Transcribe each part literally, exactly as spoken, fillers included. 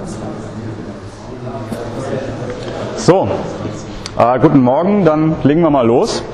So, äh, guten Morgen, dann legen wir mal los.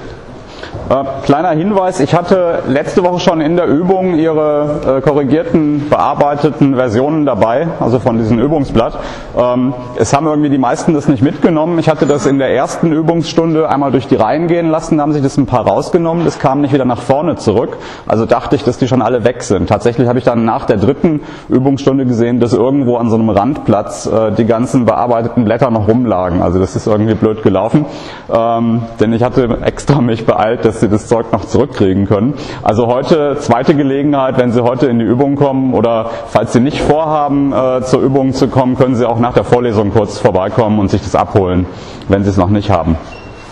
Äh, kleiner Hinweis, ich hatte letzte Woche schon in der Übung Ihre äh, korrigierten, bearbeiteten Versionen dabei, also von diesem Übungsblatt. Ähm, es haben irgendwie die meisten das nicht mitgenommen. Ich hatte das in der ersten Übungsstunde einmal durch die Reihen gehen lassen, da haben sich das ein paar rausgenommen, das kam nicht wieder nach vorne zurück. Also dachte ich, dass die schon alle weg sind. Tatsächlich habe ich dann nach der dritten Übungsstunde gesehen, dass irgendwo an so einem Randplatz äh, die ganzen bearbeiteten Blätter noch rumlagen. Also das ist irgendwie blöd gelaufen, ähm, denn ich hatte extra mich beeilt, dass Sie das Zeug noch zurückkriegen können. Also heute zweite Gelegenheit, wenn Sie heute in die Übung kommen oder falls Sie nicht vorhaben, äh, zur Übung zu kommen, können Sie auch nach der Vorlesung kurz vorbeikommen und sich das abholen, wenn Sie es noch nicht haben.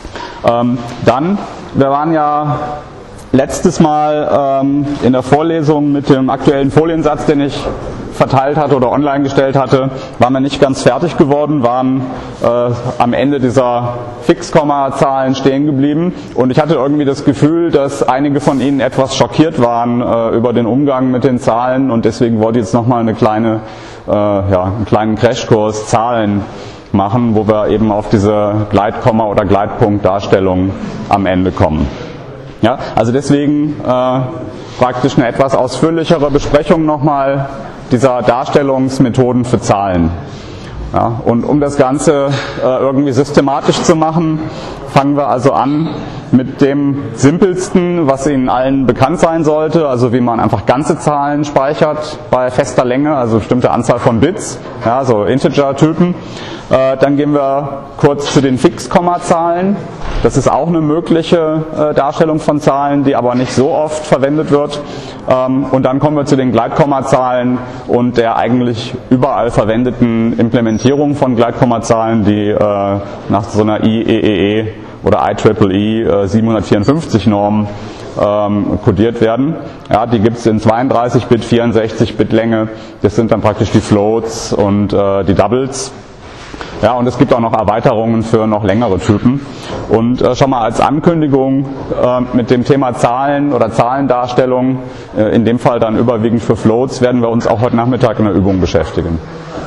Ähm, dann, wir waren ja letztes Mal ähm, in der Vorlesung mit dem aktuellen Foliensatz, den ich verteilt hatte oder online gestellt hatte, waren wir nicht ganz fertig geworden, waren äh, am Ende dieser Fixkommazahlen stehen geblieben und ich hatte irgendwie das Gefühl, dass einige von Ihnen etwas schockiert waren äh, über den Umgang mit den Zahlen und deswegen wollte ich jetzt nochmal eine kleine, äh, ja, einen kleinen Crashkurs Zahlen machen, wo wir eben auf diese Gleitkomma- oder Gleitpunktdarstellung am Ende kommen. Ja, also deswegen äh, praktisch eine etwas ausführlichere Besprechung nochmal dieser Darstellungsmethoden für Zahlen. Ja, und um das Ganze äh, irgendwie systematisch zu machen, fangen wir also an mit dem simpelsten, was Ihnen allen bekannt sein sollte, also wie man einfach ganze Zahlen speichert bei fester Länge, also bestimmte Anzahl von Bits, ja, so Integer-Typen. Äh, dann gehen wir kurz zu den Fixkommazahlen. Das ist auch eine mögliche äh, Darstellung von Zahlen, die aber nicht so oft verwendet wird. Ähm, und dann kommen wir zu den Gleitkommazahlen und der eigentlich überall verwendeten Implementierung von Gleitkommazahlen, die äh, nach so einer I E E E oder I E E E äh, siebenhundertvierundfünfzig Norm ähm, kodiert werden. Ja, die gibt es in zweiunddreißig Bit, vierundsechzig Bit Länge. Das sind dann praktisch die Floats und äh, die Doubles. Ja, und es gibt auch noch Erweiterungen für noch längere Typen. Und äh, schon mal als Ankündigung äh, mit dem Thema Zahlen oder Zahlendarstellung, äh, in dem Fall dann überwiegend für Floats, werden wir uns auch heute Nachmittag in der Übung beschäftigen.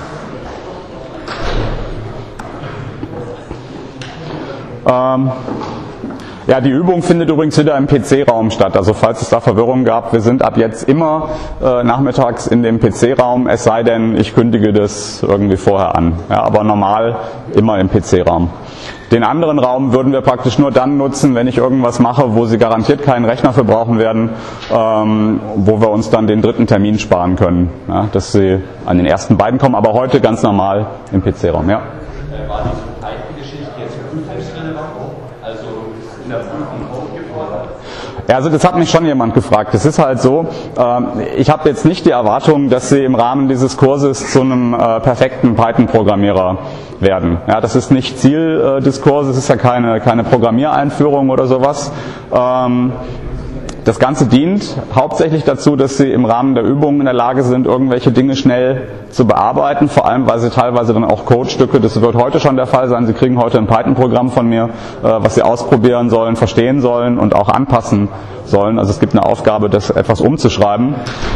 Ähm, Ja, die Übung findet übrigens wieder im P C-Raum statt. Also falls es da Verwirrung gab, wir sind ab jetzt immer äh, nachmittags in dem P C-Raum, es sei denn, ich kündige das irgendwie vorher an. Ja, aber normal immer im P C-Raum. Den anderen Raum würden wir praktisch nur dann nutzen, wenn ich irgendwas mache, wo Sie garantiert keinen Rechner für brauchen werden, ähm, wo wir uns dann den dritten Termin sparen können, ja, dass Sie an den ersten beiden kommen, aber heute ganz normal im P C-Raum. Ja. War diese Python-Geschichte jetzt prüfungsrelevant? Also in der Prüfung auch gefordert? Ja, also das hat mich schon jemand gefragt. Es ist halt so, äh, ich habe jetzt nicht die Erwartung, dass Sie im Rahmen dieses Kurses zu einem äh, perfekten Python-Programmierer werden. Ja, das ist nicht Ziel äh, des Kurses, es ist ja keine, keine Programmiereinführung oder sowas. Ähm, Das Ganze dient hauptsächlich dazu, dass Sie im Rahmen der Übungen in der Lage sind, irgendwelche Dinge schnell zu bearbeiten, vor allem weil Sie teilweise dann auch Codestücke, das wird heute schon der Fall sein, Sie kriegen heute ein Python-Programm von mir, was Sie ausprobieren sollen, verstehen sollen und auch anpassen sollen. Also es gibt eine Aufgabe, das etwas umzuschreiben.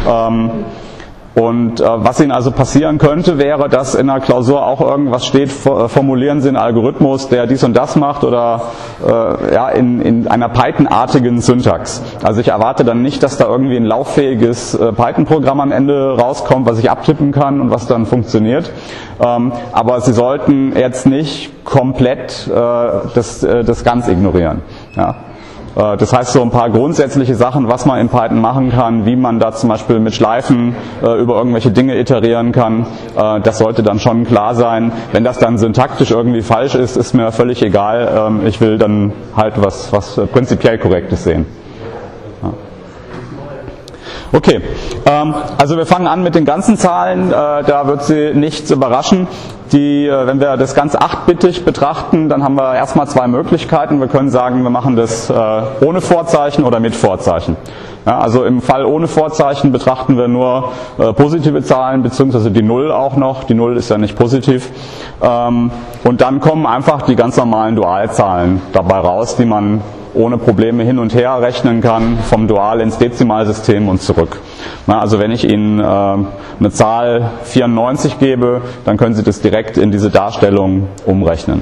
Und äh, was Ihnen also passieren könnte, wäre, dass in der Klausur auch irgendwas steht, formulieren Sie einen Algorithmus, der dies und das macht oder äh, ja, in, in einer Python-artigen Syntax. Also ich erwarte dann nicht, dass da irgendwie ein lauffähiges äh, Python-Programm am Ende rauskommt, was ich abtippen kann und was dann funktioniert. Ähm, aber Sie sollten jetzt nicht komplett äh, das, äh, das ganz ignorieren. Ja. Das heißt, so ein paar grundsätzliche Sachen, was man in Python machen kann, wie man da zum Beispiel mit Schleifen äh, über irgendwelche Dinge iterieren kann, äh, das sollte dann schon klar sein. Wenn das dann syntaktisch irgendwie falsch ist, ist mir völlig egal. Ähm, ich will dann halt was, was prinzipiell Korrektes sehen. Ja. Okay, ähm, also wir fangen an mit den ganzen Zahlen, äh, da wird Sie nichts überraschen. Die, äh, wenn wir das ganz achtbittig betrachten, dann haben wir erstmal zwei Möglichkeiten. Wir können sagen, wir machen das äh, ohne Vorzeichen oder mit Vorzeichen. Ja, also im Fall ohne Vorzeichen betrachten wir nur äh, positive Zahlen, beziehungsweise die Null auch noch. Die Null ist ja nicht positiv. Ähm, und dann kommen einfach die ganz normalen Dualzahlen dabei raus, die man ohne Probleme hin und her rechnen kann, vom Dual ins Dezimalsystem und zurück. Na, also wenn ich Ihnen äh, eine Zahl vierundneunzig gebe, dann können Sie das direkt in diese Darstellung umrechnen.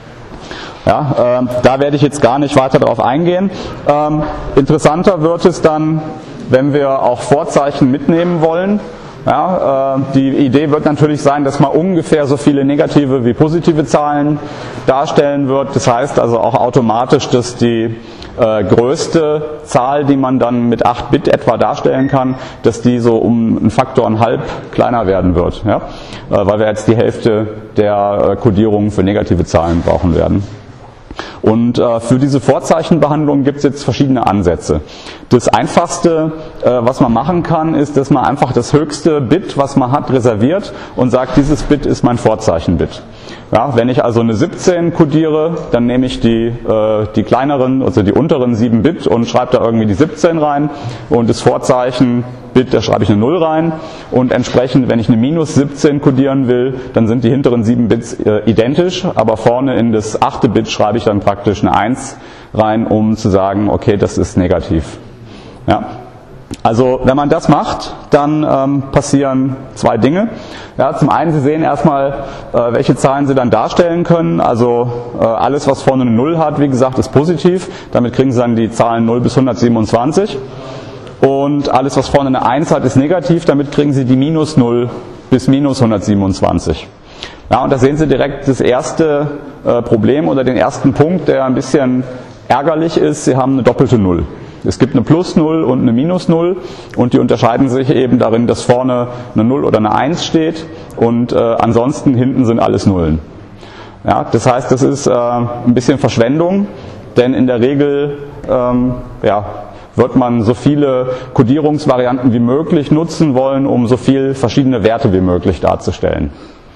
Ja, äh, da werde ich jetzt gar nicht weiter darauf eingehen. Ähm, interessanter wird es dann, wenn wir auch Vorzeichen mitnehmen wollen. Ja, äh, die Idee wird natürlich sein, dass man ungefähr so viele negative wie positive Zahlen darstellen wird. Das heißt also auch automatisch, dass die äh, größte Zahl, die man dann mit acht Bit etwa darstellen kann, dass die so um einen Faktor einen halb kleiner werden wird. Ja? Äh, weil wir jetzt die Hälfte der äh, Codierungen für negative Zahlen brauchen werden. Und äh, für diese Vorzeichenbehandlung gibt es jetzt verschiedene Ansätze. Das Einfachste, äh, was man machen kann, ist, dass man einfach das höchste Bit, was man hat, reserviert und sagt, dieses Bit ist mein Vorzeichenbit. Ja, wenn ich also eine siebzehn codiere, dann nehme ich die, äh, die kleineren, also die unteren sieben Bit und schreibe da irgendwie die siebzehn rein und das Vorzeichen Bit, da schreibe ich eine null rein und entsprechend, wenn ich eine minus siebzehn codieren will, dann sind die hinteren sieben Bits äh, identisch, aber vorne in das achte Bit schreibe ich dann praktisch eine eins rein, um zu sagen, okay, das ist negativ. Ja. Also wenn man das macht, dann ähm, passieren zwei Dinge. Ja, zum einen, Sie sehen erstmal, äh, welche Zahlen Sie dann darstellen können. Also äh, alles, was vorne eine null hat, wie gesagt, ist positiv. Damit kriegen Sie dann die Zahlen null bis hundertsiebenundzwanzig. Und alles, was vorne eine eins hat, ist negativ. Damit kriegen Sie die minus null bis minus hundertsiebenundzwanzig. Ja, und da sehen Sie direkt das erste äh, Problem oder den ersten Punkt, der ein bisschen ärgerlich ist. Sie haben eine doppelte Null. Es gibt eine Plus null und eine Minus null und die unterscheiden sich eben darin, dass vorne eine null oder eine eins steht und äh, ansonsten hinten sind alles Nullen. Ja, das heißt, das ist äh, ein bisschen Verschwendung, denn in der Regel ähm, ja, wird man so viele Codierungsvarianten wie möglich nutzen wollen, um so viele verschiedene Werte wie möglich darzustellen.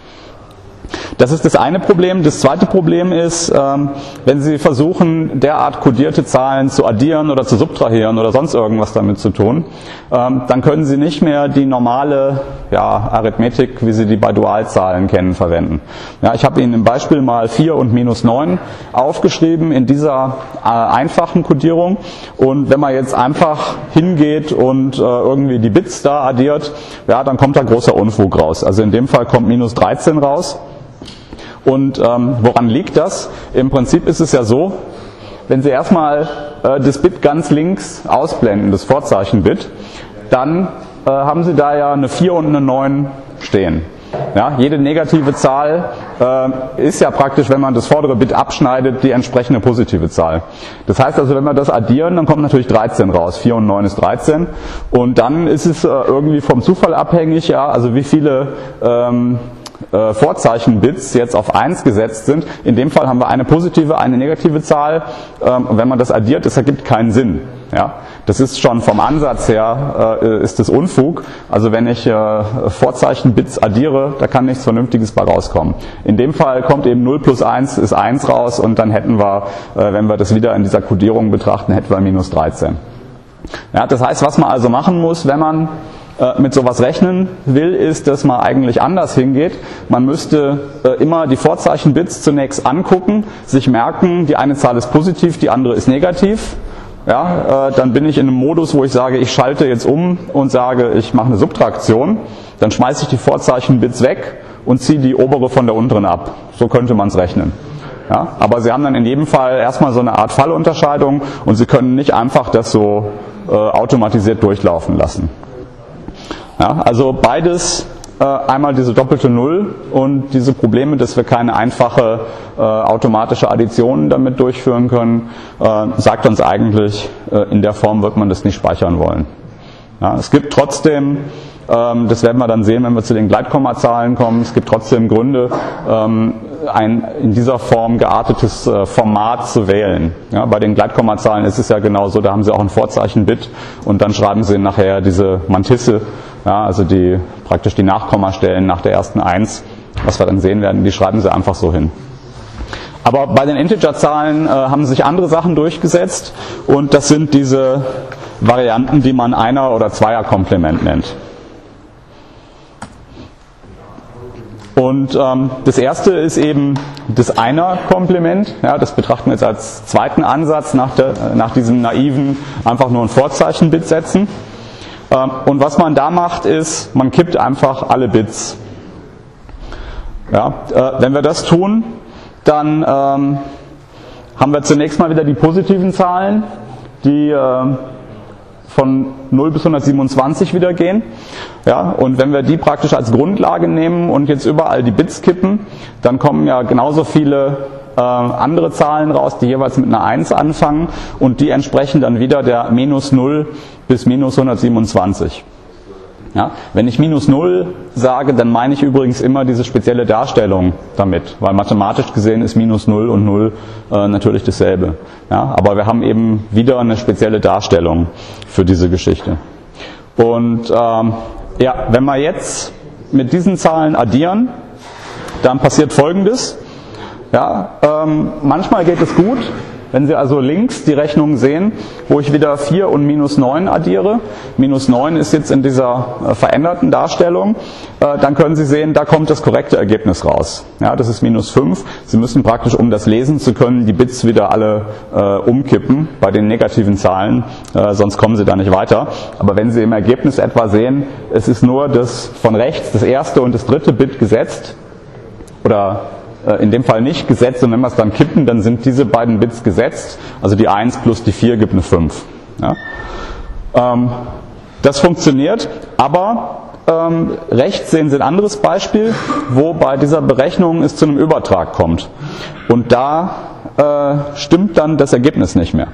Das ist das eine Problem. Das zweite Problem ist, ähm, wenn Sie versuchen, derart codierte Zahlen zu addieren oder zu subtrahieren oder sonst irgendwas damit zu tun, ähm, dann können Sie nicht mehr die normale ja, Arithmetik, wie Sie die bei Dualzahlen kennen, verwenden. Ja, ich habe Ihnen im Beispiel mal vier und minus neun aufgeschrieben in dieser äh, einfachen Codierung. Und wenn man jetzt einfach hingeht und äh, irgendwie die Bits da addiert, ja, dann kommt da großer Unfug raus. Also in dem Fall kommt minus dreizehn raus. Und ähm, woran liegt das? Im Prinzip ist es ja so, wenn Sie erstmal äh, das Bit ganz links ausblenden, das Vorzeichen-Bit, dann äh, haben Sie da ja eine vier und eine neun stehen. Ja, jede negative Zahl äh, ist ja praktisch, wenn man das vordere Bit abschneidet, die entsprechende positive Zahl. Das heißt also, wenn wir das addieren, dann kommt natürlich dreizehn raus. vier und neun ist dreizehn. Und dann ist es äh, irgendwie vom Zufall abhängig, ja, also wie viele ähm, äh, Vorzeichenbits jetzt auf eins gesetzt sind. In dem Fall haben wir eine positive, eine negative Zahl. Ähm, und wenn man das addiert, das ergibt keinen Sinn. Ja, das ist schon vom Ansatz her, äh, ist das Unfug. Also wenn ich äh, Vorzeichenbits addiere, da kann nichts Vernünftiges bei rauskommen. In dem Fall kommt eben null plus eins ist eins raus und dann hätten wir, äh, wenn wir das wieder in dieser Codierung betrachten, hätten wir minus dreizehn. Ja, das heißt, was man also machen muss, wenn man äh, mit sowas rechnen will, ist, dass man eigentlich anders hingeht. Man müsste äh, immer die Vorzeichenbits zunächst angucken, sich merken, die eine Zahl ist positiv, die andere ist negativ. Ja, äh, dann bin ich in einem Modus, wo ich sage, ich schalte jetzt um und sage, ich mache eine Subtraktion. Dann schmeiße ich die Vorzeichenbits weg und ziehe die obere von der unteren ab. So könnte man es rechnen. Ja, aber Sie haben dann in jedem Fall erstmal so eine Art Fallunterscheidung und Sie können nicht einfach das so äh, automatisiert durchlaufen lassen. Ja, also beides, äh, einmal diese doppelte Null und diese Probleme, dass wir keine einfache äh, automatische Addition damit durchführen können, äh, sagt uns eigentlich, äh, in der Form wird man das nicht speichern wollen. Ja, es gibt trotzdem, ähm, das werden wir dann sehen, wenn wir zu den Gleitkommazahlen kommen, es gibt trotzdem Gründe, ähm, ein in dieser Form geartetes äh, Format zu wählen. Ja, bei den Gleitkommazahlen ist es ja genauso, da haben Sie auch ein Vorzeichen-Bit und dann schreiben Sie nachher diese Mantisse, ja, also die praktisch die Nachkommastellen nach der ersten eins, was wir dann sehen werden, die schreiben Sie einfach so hin. Aber bei den Integerzahlen äh, haben sich andere Sachen durchgesetzt und das sind diese Varianten, die man Einer- oder Zweierkomplement nennt. Und ähm, das erste ist eben das Einer-Komplement. Ja, das betrachten wir jetzt als zweiten Ansatz nach, der, nach diesem naiven, einfach nur ein Vorzeichen-Bit setzen. Ähm, und was man da macht, ist, man kippt einfach alle Bits. Ja, äh, wenn wir das tun, dann ähm, haben wir zunächst mal wieder die positiven Zahlen, die äh, von null bis hundertsiebenundzwanzig wieder gehen. Ja, und wenn wir die praktisch als Grundlage nehmen und jetzt überall die Bits kippen, dann kommen ja genauso viele äh, andere Zahlen raus, die jeweils mit einer eins anfangen und die entsprechen dann wieder der minus null bis minus hundertsiebenundzwanzig. Ja, wenn ich minus null sage, dann meine ich übrigens immer diese spezielle Darstellung damit, weil mathematisch gesehen ist minus null und null äh, natürlich dasselbe. Ja, aber wir haben eben wieder eine spezielle Darstellung für diese Geschichte. Und ähm, ja, wenn wir jetzt mit diesen Zahlen addieren, dann passiert Folgendes. Ja, ähm, manchmal geht es gut. Wenn Sie also links die Rechnung sehen, wo ich wieder vier und minus neun addiere, minus neun ist jetzt in dieser äh, veränderten Darstellung, äh, dann können Sie sehen, da kommt das korrekte Ergebnis raus. Ja, das ist minus fünf. Sie müssen praktisch, um das lesen zu können, die Bits wieder alle äh, umkippen bei den negativen Zahlen, äh, sonst kommen Sie da nicht weiter. Aber wenn Sie im Ergebnis etwa sehen, es ist nur das von rechts, das erste und das dritte Bit gesetzt, oder in dem Fall nicht gesetzt, und wenn wir es dann kippen, dann sind diese beiden Bits gesetzt, also die eins plus die vier gibt eine fünf. Ja. Ähm, das funktioniert, aber ähm, rechts sehen Sie ein anderes Beispiel, wo bei dieser Berechnung es zu einem Übertrag kommt. Und da äh, stimmt dann das Ergebnis nicht mehr.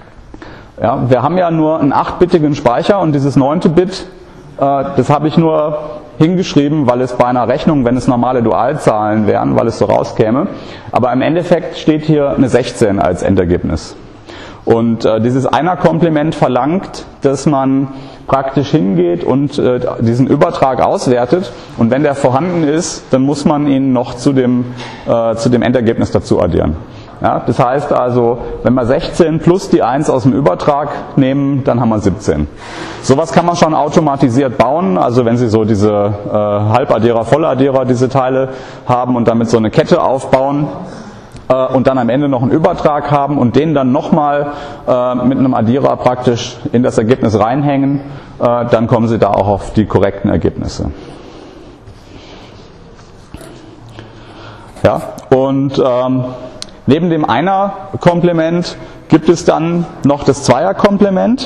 Ja, wir haben ja nur einen acht-bittigen Speicher und dieses neunte Bit, äh, das habe ich nur hingeschrieben, weil es bei einer Rechnung, wenn es normale Dualzahlen wären, weil es so rauskäme. Aber im Endeffekt steht hier eine sechzehn als Endergebnis. Und äh, dieses Einer-Komplement verlangt, dass man praktisch hingeht und äh, diesen Übertrag auswertet. Und wenn der vorhanden ist, dann muss man ihn noch zu dem, äh, zu dem Endergebnis dazu addieren. Ja, das heißt also, wenn wir sechzehn plus die eins aus dem Übertrag nehmen, dann haben wir siebzehn. Sowas kann man schon automatisiert bauen, also wenn Sie so diese äh, Halbaddierer, Volladdierer, diese Teile haben und damit so eine Kette aufbauen äh, und dann am Ende noch einen Übertrag haben und den dann nochmal äh, mit einem Addierer praktisch in das Ergebnis reinhängen, äh, dann kommen Sie da auch auf die korrekten Ergebnisse. Ja, und ähm, neben dem Einer-Komplement gibt es dann noch das Zweier-Komplement.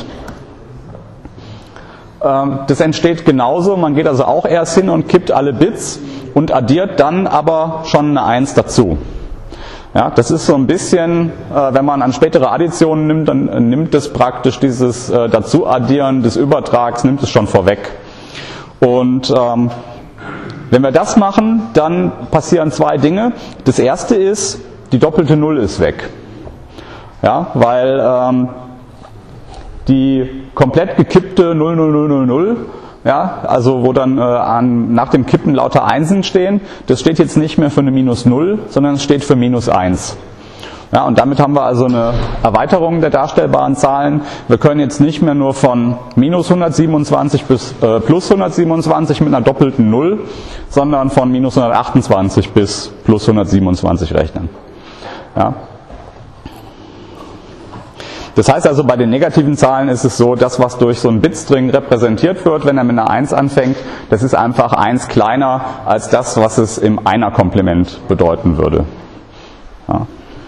Das entsteht genauso, man geht also auch erst hin und kippt alle Bits und addiert dann aber schon eine eins dazu. Ja, das ist so ein bisschen, wenn man an spätere Additionen nimmt, dann nimmt es praktisch dieses Dazuaddieren des Übertrags, nimmt es schon vorweg. Und ähm, wenn wir das machen, dann passieren zwei Dinge. Das erste ist, die doppelte Null ist weg. Ja, weil ähm, die komplett gekippte null null null null null, ja, also wo dann äh, an, nach dem Kippen lauter Einsen stehen, das steht jetzt nicht mehr für eine minus null, sondern es steht für minus eins. Ja, und damit haben wir also eine Erweiterung der darstellbaren Zahlen. Wir können jetzt nicht mehr nur von minus hundertsiebenundzwanzig bis äh, plus hundertsiebenundzwanzig mit einer doppelten Null, sondern von minus hundertachtundzwanzig bis plus hundertsiebenundzwanzig rechnen. Ja. Das heißt also, bei den negativen Zahlen ist es so, das, was durch so einen Bitstring repräsentiert wird, wenn er mit einer eins anfängt, das ist einfach eins kleiner als das, was es im Einer-Komplement bedeuten würde. Ja.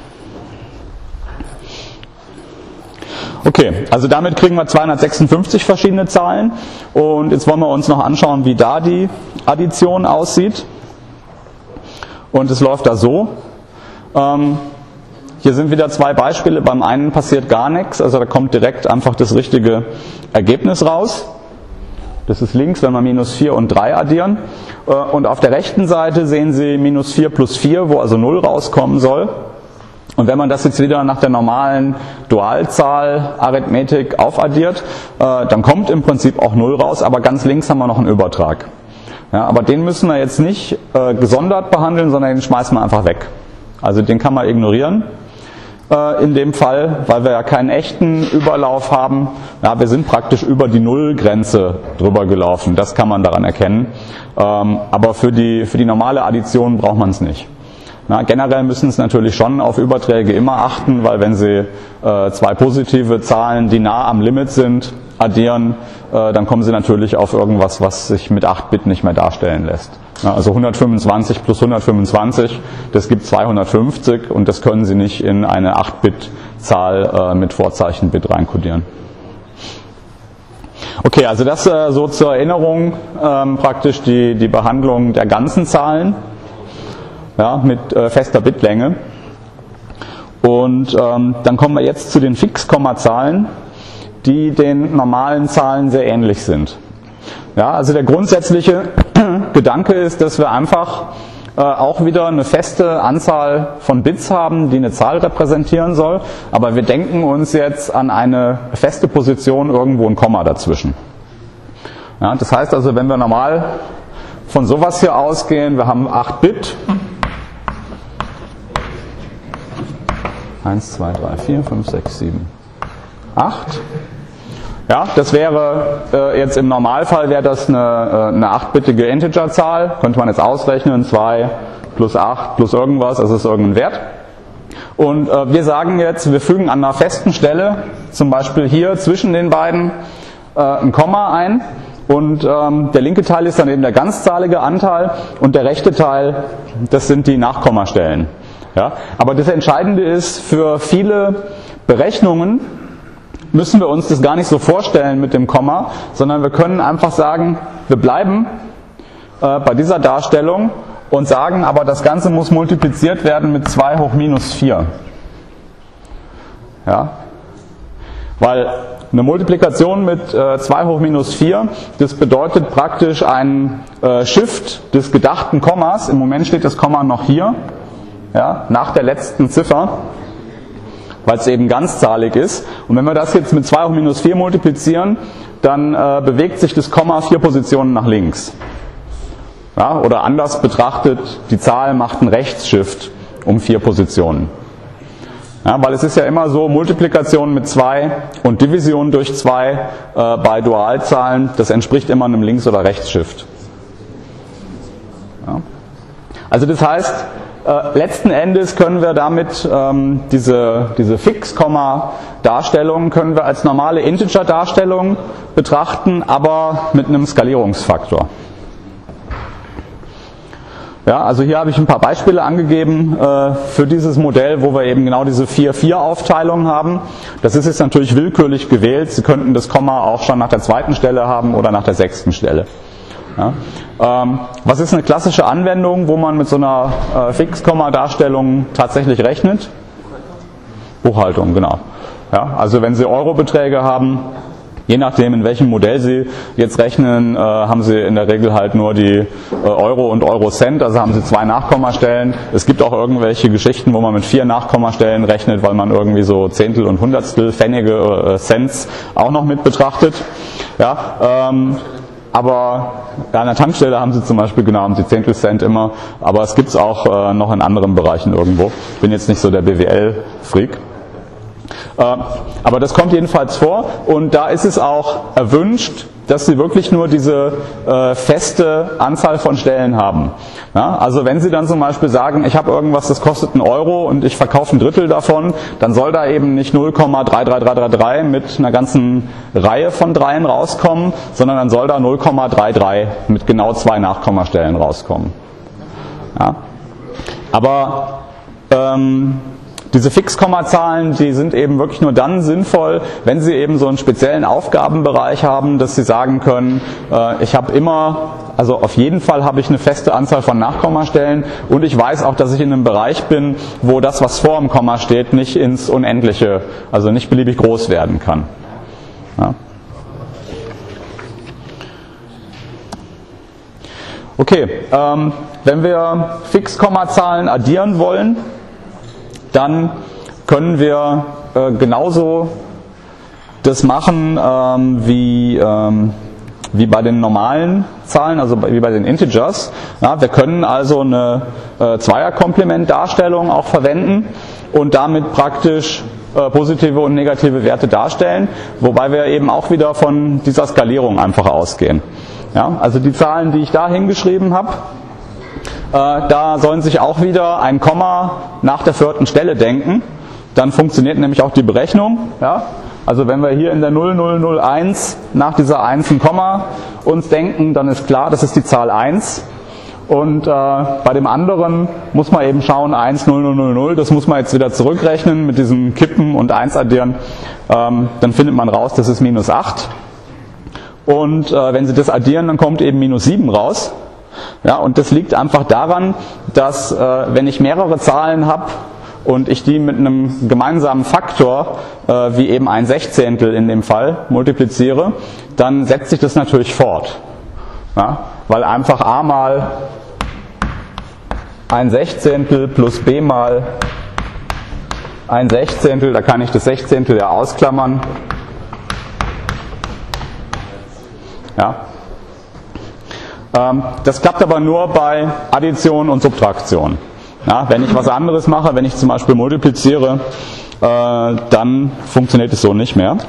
Okay, also damit kriegen wir zweihundertsechsundfünfzig verschiedene Zahlen und jetzt wollen wir uns noch anschauen, wie da die Addition aussieht. Und es läuft da so. Ähm, Hier sind wieder zwei Beispiele. Beim einen passiert gar nichts, also da kommt direkt einfach das richtige Ergebnis raus. Das ist links, wenn wir minus vier und drei addieren. Und auf der rechten Seite sehen Sie minus vier plus vier, wo also null rauskommen soll. Und wenn man das jetzt wieder nach der normalen Dualzahl-Arithmetik aufaddiert, dann kommt im Prinzip auch null raus, aber ganz links haben wir noch einen Übertrag. Ja, aber den müssen wir jetzt nicht gesondert behandeln, sondern den schmeißen wir einfach weg. Also den kann man ignorieren. In dem Fall, weil wir ja keinen echten Überlauf haben. Ja, wir sind praktisch über die Nullgrenze drüber gelaufen. Das kann man daran erkennen. Aber für die, für die normale Addition braucht man es nicht. Na, generell müssen Sie natürlich schon auf Überträge immer achten, weil wenn Sie äh, zwei positive Zahlen, die nah am Limit sind, addieren, äh, dann kommen Sie natürlich auf irgendwas, was sich mit acht Bit nicht mehr darstellen lässt. Na, also hundertfünfundzwanzig plus hundertfünfundzwanzig, das gibt zweihundertfünfzig und das können Sie nicht in eine acht Bit Zahl äh, mit Vorzeichen Bit reinkodieren. Okay, also das äh, so zur Erinnerung ähm, praktisch die, die Behandlung der ganzen Zahlen. Ja, mit äh, fester Bitlänge. Und ähm, dann kommen wir jetzt zu den Fixkommazahlen, die den normalen Zahlen sehr ähnlich sind. Ja, also der grundsätzliche Gedanke ist, dass wir einfach äh, auch wieder eine feste Anzahl von Bits haben, die eine Zahl repräsentieren soll, aber wir denken uns jetzt an eine feste Position irgendwo ein Komma dazwischen. Ja, das heißt also, wenn wir normal von sowas hier ausgehen, wir haben acht Bit, eins, zwei, drei, vier, fünf, sechs, sieben, acht. Ja, das wäre äh, jetzt im Normalfall wäre das eine, äh, eine acht-bittige Integerzahl. Könnte man jetzt ausrechnen, zwei plus acht plus irgendwas, das ist irgendein Wert. Und äh, wir sagen jetzt, wir fügen an einer festen Stelle, zum Beispiel hier zwischen den beiden, äh, ein Komma ein. Und ähm, der linke Teil ist dann eben der ganzzahlige Anteil und der rechte Teil, das sind die Nachkommastellen. Ja, aber das Entscheidende ist, für viele Berechnungen müssen wir uns das gar nicht so vorstellen mit dem Komma, sondern wir können einfach sagen, wir bleiben äh, bei dieser Darstellung und sagen, aber das Ganze muss multipliziert werden mit zwei hoch minus vier. Ja, weil eine Multiplikation mit äh, zwei hoch minus vier, das bedeutet praktisch ein äh, Shift des gedachten Kommas. Im Moment steht das Komma noch hier. Ja, nach der letzten Ziffer, weil es eben ganzzahlig ist. Und wenn wir das jetzt mit zwei hoch minus vier multiplizieren, dann äh, bewegt sich das Komma vier Positionen nach links. Ja, oder anders betrachtet, die Zahl macht einen Rechtsshift um vier Positionen. Ja, weil es ist ja immer so, Multiplikation mit zwei und Division durch zwei äh, bei Dualzahlen, das entspricht immer einem Links- oder Rechtsshift. Ja. Also das heißt, Äh, letzten Endes können wir damit ähm, diese, diese Fixkomma-Darstellung können wir als normale Integer-Darstellung betrachten, aber mit einem Skalierungsfaktor. Ja, also hier habe ich ein paar Beispiele angegeben äh, für dieses Modell, wo wir eben genau diese vier vier Aufteilung haben. Das ist jetzt natürlich willkürlich gewählt. Sie könnten das Komma auch schon nach der zweiten Stelle haben oder nach der sechsten Stelle. Ja. Ähm, was ist eine klassische Anwendung, wo man mit so einer äh, Fixkomma-Darstellung tatsächlich rechnet? Buchhaltung, genau. Ja, also wenn Sie Eurobeträge haben, je nachdem in welchem Modell Sie jetzt rechnen, äh, haben Sie in der Regel halt nur die äh, Euro und Eurocent, also haben Sie zwei Nachkommastellen. Es gibt auch irgendwelche Geschichten, wo man mit vier Nachkommastellen rechnet, weil man irgendwie so Zehntel und Hundertstel, Pfennige, äh, Cents auch noch mit betrachtet. Ja, ähm, Aber ja, an der Tankstelle haben sie zum Beispiel, genau, haben sie Zehntel Cent immer, aber es gibt es auch äh, noch in anderen Bereichen irgendwo. Ich bin jetzt nicht so der B W L-Freak. Äh, aber das kommt jedenfalls vor und da ist es auch erwünscht, dass Sie wirklich nur diese äh, feste Anzahl von Stellen haben. Ja, also wenn Sie dann zum Beispiel sagen, ich habe irgendwas, das kostet einen Euro und ich verkaufe ein Drittel davon, dann soll da eben nicht null Komma drei drei drei drei drei mit einer ganzen Reihe von Dreien rauskommen, sondern dann soll da null Komma drei drei mit genau zwei Nachkommastellen rauskommen. Ja. Aber ähm, diese Fixkommazahlen, die sind eben wirklich nur dann sinnvoll, wenn Sie eben so einen speziellen Aufgabenbereich haben, dass Sie sagen können, äh, ich habe immer, also auf jeden Fall habe ich eine feste Anzahl von Nachkommastellen und ich weiß auch, dass ich in einem Bereich bin, wo das, was vor dem Komma steht, nicht ins Unendliche, also nicht beliebig groß werden kann. Ja. Okay, ähm, wenn wir Fixkommazahlen addieren wollen, dann können wir äh, genauso das machen ähm, wie, ähm, wie bei den normalen Zahlen, also wie bei den Integers. Ja, wir können also eine äh, Zweierkomplementdarstellung auch verwenden und damit praktisch äh, positive und negative Werte darstellen, wobei wir eben auch wieder von dieser Skalierung einfach ausgehen. Ja, also die Zahlen, die ich da hingeschrieben habe, da sollen Sie sich auch wieder ein Komma nach der vierten Stelle denken. Dann funktioniert nämlich auch die Berechnung. Ja? Also wenn wir hier in der null null null eins nach dieser eins ein Komma uns denken, dann ist klar, das ist die Zahl eins. Und äh, bei dem anderen muss man eben schauen, eins null null null null, das muss man jetzt wieder zurückrechnen mit diesem Kippen und eins addieren. Ähm, dann findet man raus, das ist minus acht. Und äh, wenn Sie das addieren, dann kommt eben minus sieben raus. Ja, und das liegt einfach daran, dass äh, wenn ich mehrere Zahlen habe und ich die mit einem gemeinsamen Faktor, äh, wie eben ein Sechzehntel in dem Fall, multipliziere, dann setzt sich das natürlich fort. Ja, weil einfach a mal ein Sechzehntel plus b mal ein Sechzehntel, da kann ich das Sechzehntel ja ausklammern. Ja. Ähm, das klappt aber nur bei Addition und Subtraktion. Ja, wenn ich was anderes mache, wenn ich zum Beispiel multipliziere, äh, dann funktioniert es so nicht mehr.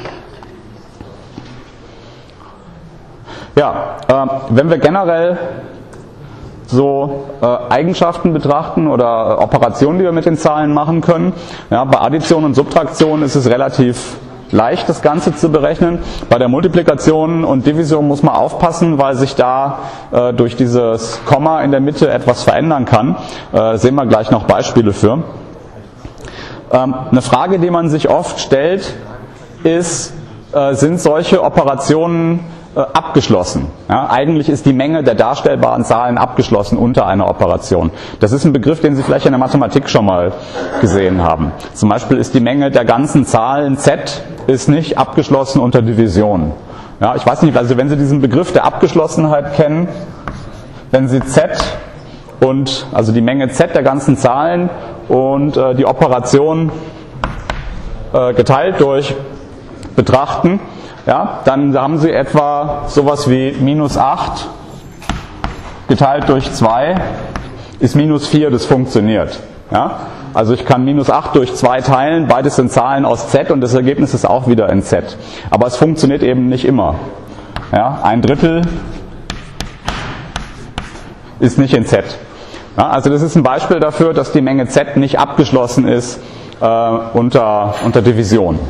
Ja, äh, wenn wir generell so äh, Eigenschaften betrachten oder Operationen, die wir mit den Zahlen machen können, ja, bei Addition und Subtraktion ist es relativ leicht, das Ganze zu berechnen. Bei der Multiplikation und Division muss man aufpassen, weil sich da äh, durch dieses Komma in der Mitte etwas verändern kann. Äh, sehen wir gleich noch Beispiele für. Ähm, eine Frage, die man sich oft stellt, ist, äh, sind solche Operationen äh, abgeschlossen? Ja, eigentlich ist die Menge der darstellbaren Zahlen abgeschlossen unter einer Operation. Das ist ein Begriff, den Sie vielleicht in der Mathematik schon mal gesehen haben. Zum Beispiel ist die Menge der ganzen Zahlen z ist nicht abgeschlossen unter Division. Ja, ich weiß nicht, also wenn Sie diesen Begriff der Abgeschlossenheit kennen, wenn Sie z und also die Menge z der ganzen Zahlen und äh, die Operation äh, geteilt durch betrachten, ja, dann haben Sie etwa sowas wie minus acht geteilt durch zwei ist minus vier, das funktioniert. Ja? Also ich kann minus acht durch zwei teilen, beides sind Zahlen aus z und das Ergebnis ist auch wieder in z. Aber es funktioniert eben nicht immer. Ja? Ein Drittel ist nicht in z. Ja, also das ist ein Beispiel dafür, dass die Menge z nicht abgeschlossen ist äh, unter, unter Division.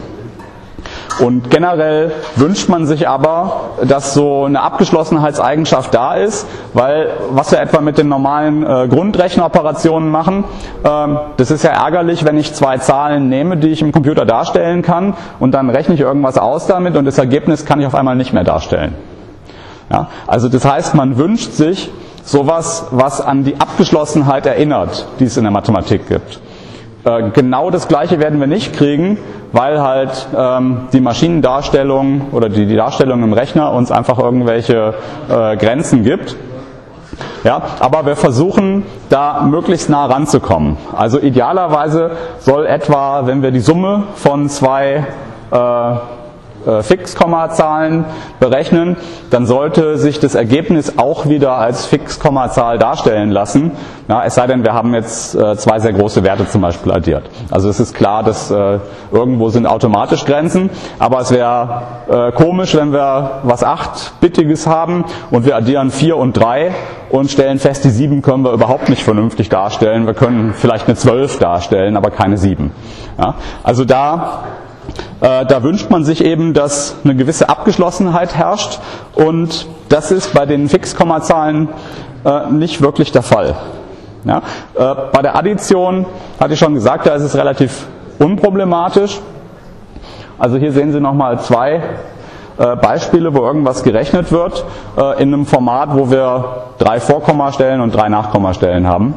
Und generell wünscht man sich aber, dass so eine Abgeschlossenheitseigenschaft da ist, weil was wir etwa mit den normalen äh, Grundrechenoperationen machen, ähm, das ist ja ärgerlich, wenn ich zwei Zahlen nehme, die ich im Computer darstellen kann und dann rechne ich irgendwas aus damit und das Ergebnis kann ich auf einmal nicht mehr darstellen. Ja, also das heißt, man wünscht sich sowas, was an die Abgeschlossenheit erinnert, die es in der Mathematik gibt. Äh, genau das Gleiche werden wir nicht kriegen, weil halt ähm, die Maschinendarstellung oder die, die Darstellung im Rechner uns einfach irgendwelche äh, Grenzen gibt. Ja, aber wir versuchen, da möglichst nah ranzukommen. Also idealerweise soll etwa, wenn wir die Summe von zwei äh, Fixkommazahlen berechnen, dann sollte sich das Ergebnis auch wieder als Fixkommazahl darstellen lassen. Ja, es sei denn, wir haben jetzt äh, zwei sehr große Werte zum Beispiel addiert. Also es ist klar, dass äh, irgendwo sind automatisch Grenzen, aber es wäre äh, komisch, wenn wir was achtbittiges haben und wir addieren vier und drei und stellen fest, die sieben können wir überhaupt nicht vernünftig darstellen. Wir können vielleicht eine zwölf darstellen, aber keine sieben. Ja, also da Äh, da wünscht man sich eben, dass eine gewisse Abgeschlossenheit herrscht und das ist bei den Fixkommazahlen äh, nicht wirklich der Fall. Ja? Äh, bei der Addition, hatte ich schon gesagt, da ist es relativ unproblematisch. Also hier sehen Sie nochmal zwei äh, Beispiele, wo irgendwas gerechnet wird, äh, in einem Format, wo wir drei Vorkommastellen und drei Nachkommastellen haben.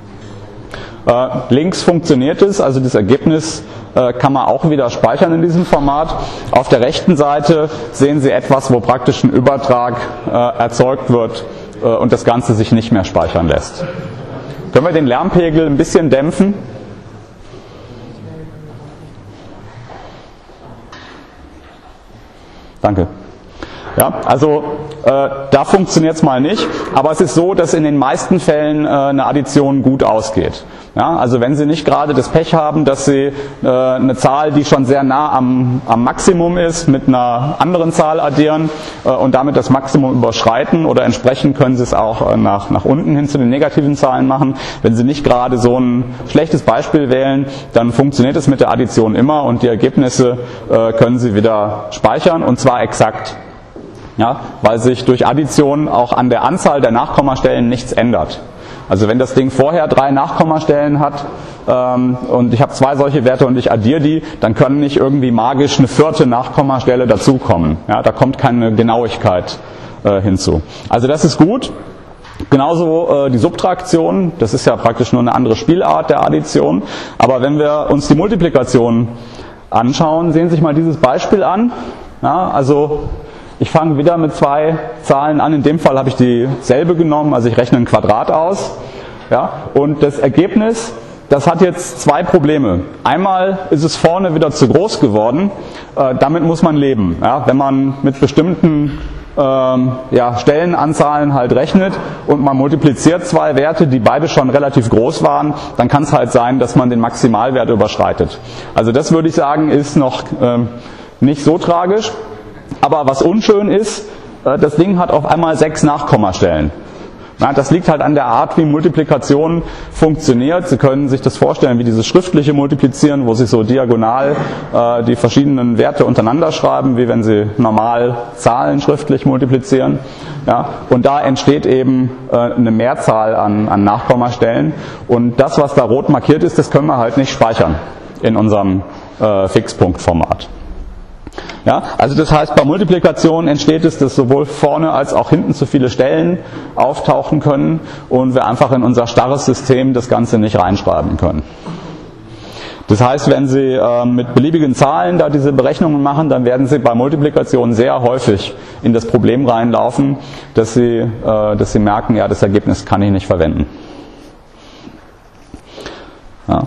Äh, links funktioniert es, also das Ergebnis äh, kann man auch wieder speichern in diesem Format. Auf der rechten Seite sehen Sie etwas, wo praktisch ein Übertrag äh, erzeugt wird äh, und das Ganze sich nicht mehr speichern lässt. Können wir den Lärmpegel ein bisschen dämpfen? Danke. Ja, also äh, da funktioniert es mal nicht, aber es ist so, dass in den meisten Fällen äh, eine Addition gut ausgeht. Ja, also wenn Sie nicht gerade das Pech haben, dass Sie äh, eine Zahl, die schon sehr nah am, am Maximum ist, mit einer anderen Zahl addieren äh, und damit das Maximum überschreiten, oder entsprechend können Sie es auch äh, nach, nach unten hin zu den negativen Zahlen machen. Wenn Sie nicht gerade so ein schlechtes Beispiel wählen, dann funktioniert es mit der Addition immer und die Ergebnisse äh, können Sie wieder speichern, und zwar exakt. Ja, weil sich durch Addition auch an der Anzahl der Nachkommastellen nichts ändert. Also wenn das Ding vorher drei Nachkommastellen hat ähm, und ich habe zwei solche Werte und ich addiere die, dann können nicht irgendwie magisch eine vierte Nachkommastelle dazukommen. Ja, da kommt keine Genauigkeit äh, hinzu. Also das ist gut. Genauso äh, die Subtraktion, das ist ja praktisch nur eine andere Spielart der Addition. Aber wenn wir uns die Multiplikation anschauen, sehen Sie sich mal dieses Beispiel an. Ja, also ich fange wieder mit zwei Zahlen an. In dem Fall habe ich dieselbe genommen, also ich rechne ein Quadrat aus. Ja, und das Ergebnis, das hat jetzt zwei Probleme. Einmal ist es vorne wieder zu groß geworden. Äh, damit muss man leben. Ja, wenn man mit bestimmten ähm, ja, Stellenanzahlen halt rechnet und man multipliziert zwei Werte, die beide schon relativ groß waren, dann kann es halt sein, dass man den Maximalwert überschreitet. Also das würde ich sagen, ist noch ähm, nicht so tragisch. Aber was unschön ist, das Ding hat auf einmal sechs Nachkommastellen. Das liegt halt an der Art, wie Multiplikation funktioniert. Sie können sich das vorstellen wie dieses schriftliche Multiplizieren, wo Sie so diagonal äh, die verschiedenen Werte untereinander schreiben, wie wenn Sie normal Zahlen schriftlich multiplizieren. Ja, und da entsteht eben äh, eine Mehrzahl an, an Nachkommastellen. Und das, was da rot markiert ist, das können wir halt nicht speichern in unserem äh, Fixpunktformat. Ja, also das heißt, bei Multiplikation entsteht es, dass sowohl vorne als auch hinten zu viele Stellen auftauchen können und wir einfach in unser starres System das Ganze nicht reinschreiben können. Das heißt, wenn Sie äh, mit beliebigen Zahlen da diese Berechnungen machen, dann werden Sie bei Multiplikation sehr häufig in das Problem reinlaufen, dass Sie, äh, dass Sie merken, ja, das Ergebnis kann ich nicht verwenden. Ja.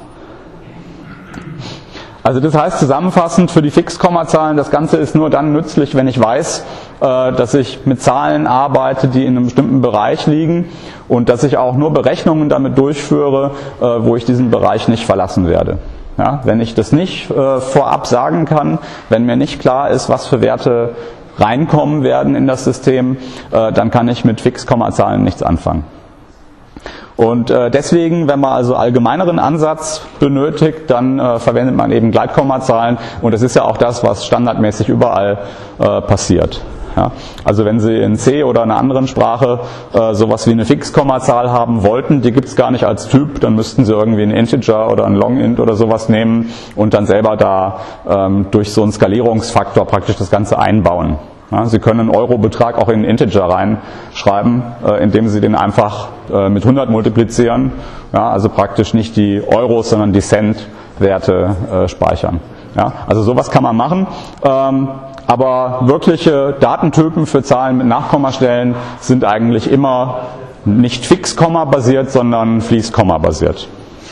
Also das heißt zusammenfassend für die Fixkommazahlen, das Ganze ist nur dann nützlich, wenn ich weiß, dass ich mit Zahlen arbeite, die in einem bestimmten Bereich liegen und dass ich auch nur Berechnungen damit durchführe, wo ich diesen Bereich nicht verlassen werde. Ja, wenn ich das nicht vorab sagen kann, wenn mir nicht klar ist, was für Werte reinkommen werden in das System, dann kann ich mit Fixkommazahlen nichts anfangen. Und äh, deswegen, wenn man also allgemeineren Ansatz benötigt, dann äh, verwendet man eben Gleitkommazahlen, und das ist ja auch das, was standardmäßig überall äh, passiert. Ja? Also wenn Sie in C oder einer anderen Sprache äh, sowas wie eine Fixkommazahl haben wollten, die gibt es gar nicht als Typ, dann müssten Sie irgendwie einen Integer oder einen Longint oder sowas nehmen und dann selber da ähm, durch so einen Skalierungsfaktor praktisch das Ganze einbauen. Ja, Sie können einen Euro-Betrag auch in einen Integer reinschreiben, äh, indem Sie den einfach äh, mit hundert multiplizieren. Ja, also praktisch nicht die Euros, sondern die Cent-Werte äh, speichern. Ja, also sowas kann man machen. Ähm, aber wirkliche Datentypen für Zahlen mit Nachkommastellen sind eigentlich immer nicht Fixkomma-basiert, sondern Fließkomma-basiert.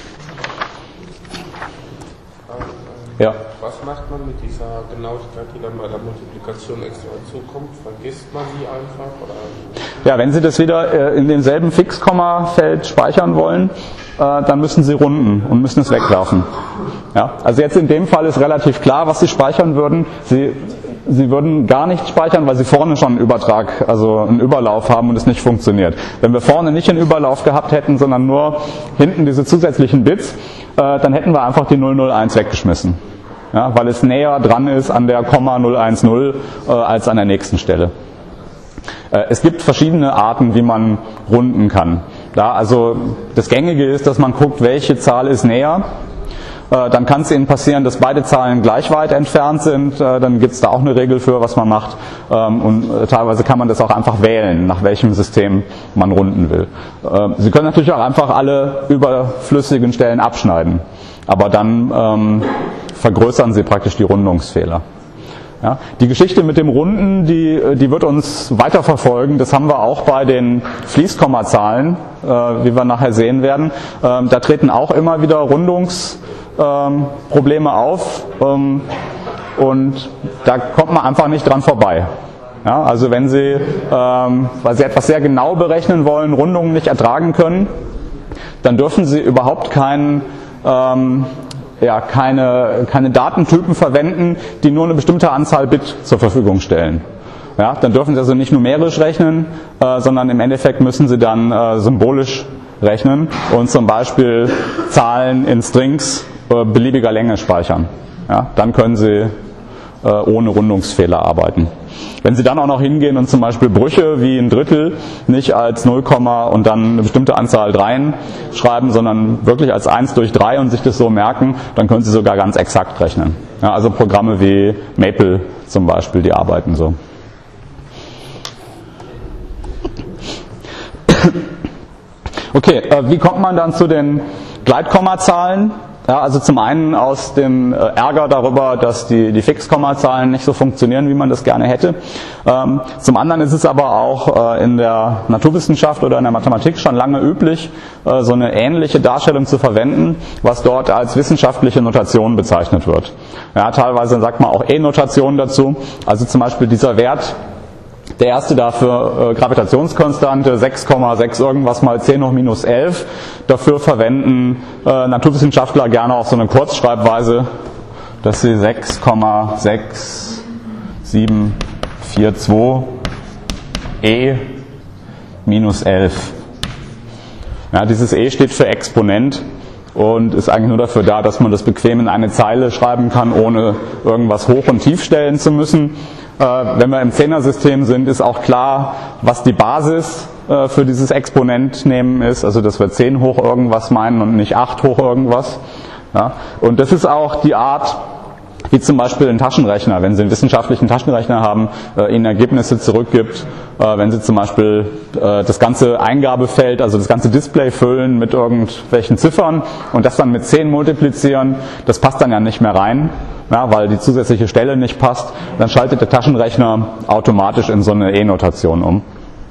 Ja. Was macht man mit dieser Genauigkeit, die dann bei der Multiplikation extra dazukommt? Vergisst man die einfach? Oder? Ja, wenn Sie das wieder äh, in demselben Fixkommafeld speichern wollen, äh, dann müssen Sie runden und müssen es wegwerfen. Ja, also jetzt in dem Fall ist relativ klar, was Sie speichern würden. Sie, Sie würden gar nichts speichern, weil Sie vorne schon einen Übertrag, also einen Überlauf haben und es nicht funktioniert. Wenn wir vorne nicht einen Überlauf gehabt hätten, sondern nur hinten diese zusätzlichen Bits, äh, dann hätten wir einfach die null null eins weggeschmissen. Ja, weil es näher dran ist an der Komma null eins null äh, als an der nächsten Stelle. Äh, es gibt verschiedene Arten, wie man runden kann. Ja, also das Gängige ist, dass man guckt, welche Zahl ist näher. Äh, dann kann es Ihnen passieren, dass beide Zahlen gleich weit entfernt sind. Äh, dann gibt es da auch eine Regel für, was man macht. Ähm, und äh, teilweise kann man das auch einfach wählen, nach welchem System man runden will. Äh, Sie können natürlich auch einfach alle überflüssigen Stellen abschneiden. Aber dann ähm, vergrößern Sie praktisch die Rundungsfehler. Ja, die Geschichte mit dem Runden, die, die wird uns weiterverfolgen. Das haben wir auch bei den Fließkommazahlen, äh, wie wir nachher sehen werden. Ähm, da treten auch immer wieder Rundungsprobleme ähm, auf ähm, und da kommt man einfach nicht dran vorbei. Ja, also wenn Sie, ähm, weil Sie etwas sehr genau berechnen wollen, Rundungen nicht ertragen können, dann dürfen Sie überhaupt keinen ähm, ja, keine, keine Datentypen verwenden, die nur eine bestimmte Anzahl Bit zur Verfügung stellen. Ja, dann dürfen Sie also nicht numerisch rechnen, äh, sondern im Endeffekt müssen Sie dann äh, symbolisch rechnen und zum Beispiel Zahlen in Strings äh, beliebiger Länge speichern. Ja, dann können Sie äh, ohne Rundungsfehler arbeiten. Wenn Sie dann auch noch hingehen und zum Beispiel Brüche wie ein Drittel nicht als null, und dann eine bestimmte Anzahl Dreien schreiben, sondern wirklich als eins durch drei und sich das so merken, dann können Sie sogar ganz exakt rechnen. Ja, also Programme wie Maple zum Beispiel, die arbeiten so. Okay, äh, wie kommt man dann zu den Gleitkommazahlen? Ja, also zum einen aus dem Ärger darüber, dass die, die Fixkommazahlen nicht so funktionieren, wie man das gerne hätte. Ähm, zum anderen ist es aber auch äh, in der Naturwissenschaft oder in der Mathematik schon lange üblich, äh, so eine ähnliche Darstellung zu verwenden, was dort als wissenschaftliche Notation bezeichnet wird. Ja, teilweise sagt man auch E-Notation dazu. Also zum Beispiel dieser Wert, der erste dafür äh, Gravitationskonstante sechs Komma sechs irgendwas mal zehn hoch minus elf. Dafür verwenden äh, Naturwissenschaftler gerne auch so eine Kurzschreibweise, dass sie sechs Komma sechs sieben vier zwei e minus elf. Ja, dieses e steht für Exponent und ist eigentlich nur dafür da, dass man das bequem in eine Zeile schreiben kann, ohne irgendwas hoch und tief stellen zu müssen. Wenn wir im Zehnersystem sind, ist auch klar, was die Basis für dieses Exponent nehmen ist, also dass wir zehn hoch irgendwas meinen und nicht acht hoch irgendwas. Ja, und das ist auch die Art, wie zum Beispiel ein Taschenrechner, wenn Sie einen wissenschaftlichen Taschenrechner haben, Ihnen Ergebnisse zurückgibt, wenn Sie zum Beispiel das ganze Eingabefeld, also das ganze Display füllen mit irgendwelchen Ziffern und das dann mit zehn multiplizieren, das passt dann ja nicht mehr rein. Ja, weil die zusätzliche Stelle nicht passt, dann schaltet der Taschenrechner automatisch in so eine E-Notation um.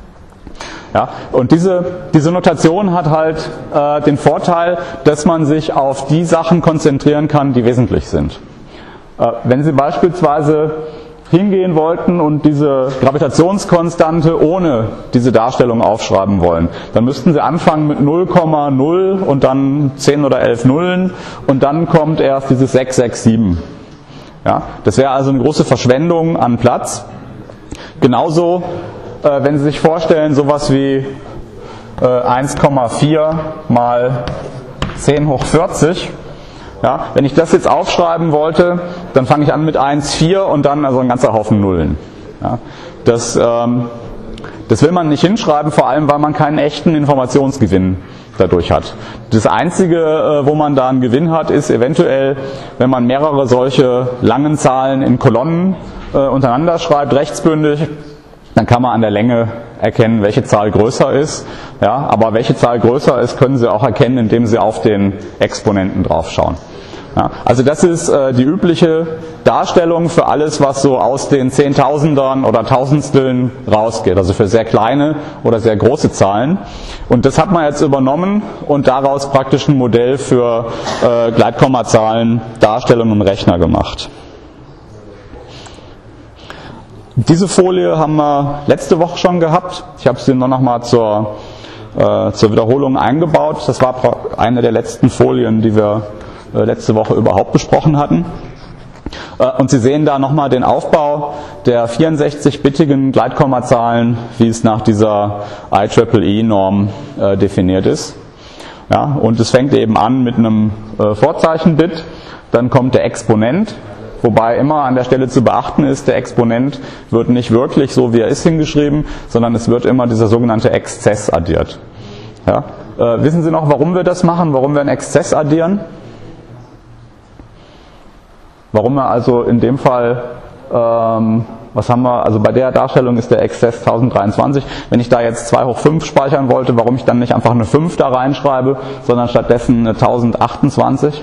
Ja, und diese, diese Notation hat halt äh, den Vorteil, dass man sich auf die Sachen konzentrieren kann, die wesentlich sind. Äh, wenn Sie beispielsweise hingehen wollten und diese Gravitationskonstante ohne diese Darstellung aufschreiben wollen, dann müssten Sie anfangen mit null Komma null und dann zehn oder elf Nullen und dann kommt erst dieses sechs sechs sieben. Ja, das wäre also eine große Verschwendung an Platz. Genauso, äh, wenn Sie sich vorstellen, sowas wie äh, eins Komma vier mal zehn hoch vierzig. Ja, wenn ich das jetzt aufschreiben wollte, dann fange ich an mit eins Komma vier und dann also ein ganzer Haufen Nullen. Ja, das, ähm, das will man nicht hinschreiben, vor allem weil man keinen echten Informationsgewinn dadurch hat. Das Einzige, wo man da einen Gewinn hat, ist eventuell, wenn man mehrere solche langen Zahlen in Kolonnen äh, untereinander schreibt, rechtsbündig, dann kann man an der Länge erkennen, welche Zahl größer ist. Ja, aber welche Zahl größer ist, können Sie auch erkennen, indem Sie auf den Exponenten draufschauen. Ja, also das ist äh, die übliche Darstellung für alles, was so aus den Zehntausendern oder Tausendsteln rausgeht, also für sehr kleine oder sehr große Zahlen. Und das hat man jetzt übernommen und daraus praktisch ein Modell für äh, Gleitkommazahlen, Darstellung und Rechner gemacht. Diese Folie haben wir letzte Woche schon gehabt. Ich habe sie nur noch mal zur, äh, zur Wiederholung eingebaut. Das war eine der letzten Folien, die wir äh, letzte Woche überhaupt besprochen hatten. Äh, und Sie sehen da nochmal den Aufbau der vierundsechzig-bitigen Gleitkommazahlen, wie es nach dieser I triple E-Norm äh, definiert ist. Ja, und es fängt eben an mit einem äh, Vorzeichen-Bit, dann kommt der Exponent. Wobei immer an der Stelle zu beachten ist, der Exponent wird nicht wirklich so wie er ist hingeschrieben, sondern es wird immer dieser sogenannte Exzess addiert. Ja? Äh, wissen Sie noch, warum wir das machen? Warum wir einen Exzess addieren? Warum wir also in dem Fall, ähm, was haben wir, also bei der Darstellung ist der Exzess tausenddreiundzwanzig. Wenn ich da jetzt zwei hoch fünf speichern wollte, warum ich dann nicht einfach eine fünf da reinschreibe, sondern stattdessen eine tausendachtundzwanzig?